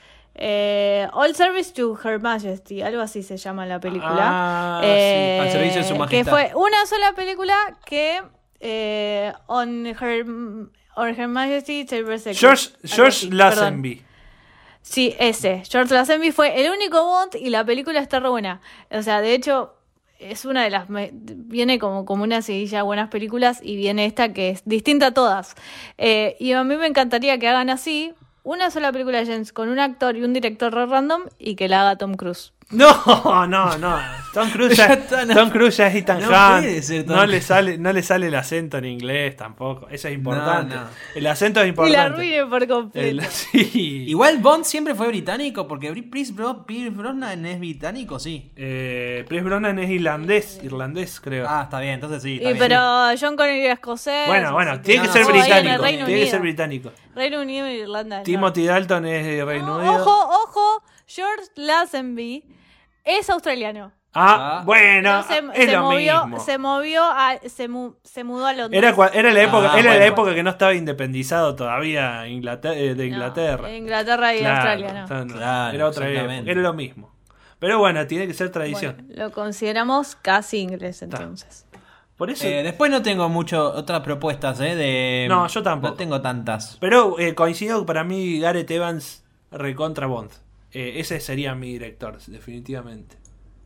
Eh, All Service to Her Majesty, algo así se llama la película. Ah, Eh, sí, al servicio de su majestad. Que fue una sola película que eh, on her on Her Majesty Cyber Secret. George, algo George así, perdón. Lazenby. Sí, ese. George Lazenby fue el único Bond y la película está re buena. O sea, de hecho, es una de las... me- viene como, como una seguilla de buenas películas y viene esta que es distinta a todas. Eh, y a mí me encantaría que hagan así una sola película de James con un actor y un director re random y que la haga Tom Cruise. No, no, no. Tom Cruise ya, Ya está, no. Tom Cruise ya es Ethan No Hunt. puede ser Tom no le Cruise. sale, no le sale el acento en inglés tampoco. Eso es importante. No, no. El acento es Y importante. la arruine por completo. El- sí. Igual Bond siempre fue británico, porque Bri- Pierce Bro- Pierce Brosnan es británico, sí. Eh, Pierce Brosnan es irlandés, irlandés creo. Ah, está bien, entonces sí. Y Está bien. pero John Connery era escocés. bueno, bueno, así que- tiene que no, ser no, ahí en el británico. Reino Tiene que Unido. ser británico. Reino Unido y Irlanda. del Timothy Dalton es de Norte. Reino No, Unido. ojo, ojo, George Lazenby es australiano. Ah, Ah. bueno, No, se, es se lo movió, mismo. se movió a, se, mu- se mudó a Londres. Era, cua- era la época, Ah, era la bueno. época que no estaba independizado todavía Inglater- eh, de No, Inglaterra. Inglaterra y Claro, Australia, no. está- no, Claro, era otra época, exactamente. era lo mismo. Pero bueno, tiene que ser tradición. Bueno, lo consideramos casi inglés entonces. Por eso. Eh, después no tengo mucho otras propuestas, ¿eh? De... No, yo tampoco. No tengo tantas. Pero eh, coincido que para mí Gareth Evans recontra Bond. Eh, ese sería mi director, definitivamente.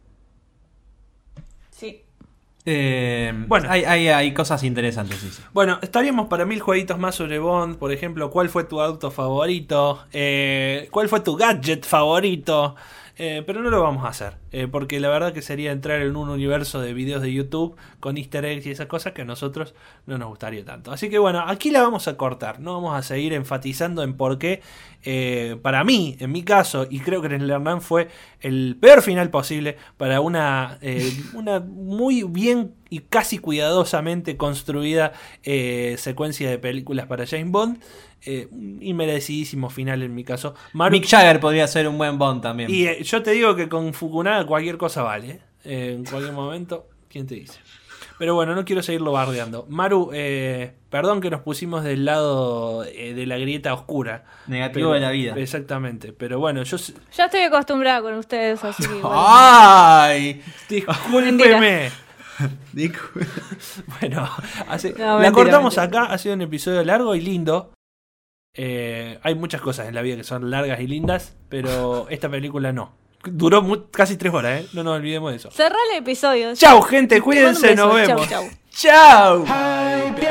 Sí. Eh, Bueno. hay, hay, hay cosas interesantes, sí, sí. Bueno, estaríamos para mil jueguitos más sobre Bond. Por ejemplo, ¿cuál fue tu auto favorito? Eh, ¿Cuál fue tu gadget favorito? Eh, pero no lo vamos a hacer, eh, porque la verdad que sería entrar en un universo de videos de YouTube con easter eggs y esas cosas que a nosotros no nos gustaría tanto. Así que bueno, aquí la vamos a cortar, no vamos a seguir enfatizando en por qué, eh, para mí, en mi caso, y creo que en el Hernán fue el peor final posible para una, eh, una muy bien y casi cuidadosamente construida eh, secuencia de películas para James Bond. Eh, un inmerecidísimo final en mi caso. Maru- Mick Jagger podría ser un buen Bond también. y eh, yo te digo que con Fukunaga cualquier cosa vale. ¿eh? Eh, en cualquier momento, ¿quién te dice? Pero bueno, no quiero seguirlo bardeando. Maru, eh, perdón que nos pusimos del lado eh, de la grieta oscura. Negativo Pero- de la vida. Exactamente. Pero bueno, yo... s- Ya estoy acostumbrada con ustedes, así que igual. ¡Ay! Discúlpeme. Disculpe. Bueno, hace- No, la mentira, cortamos mentira. acá. Ha sido un episodio largo y lindo. Eh, hay muchas cosas en la vida que son largas y lindas, pero esta película no. Duró mu- casi tres horas, ¿eh? No nos olvidemos de eso. Cerrá el episodio. Chau, gente, Te mando un cuídense, beso. nos Chau, vemos. chau. Chau. Ay,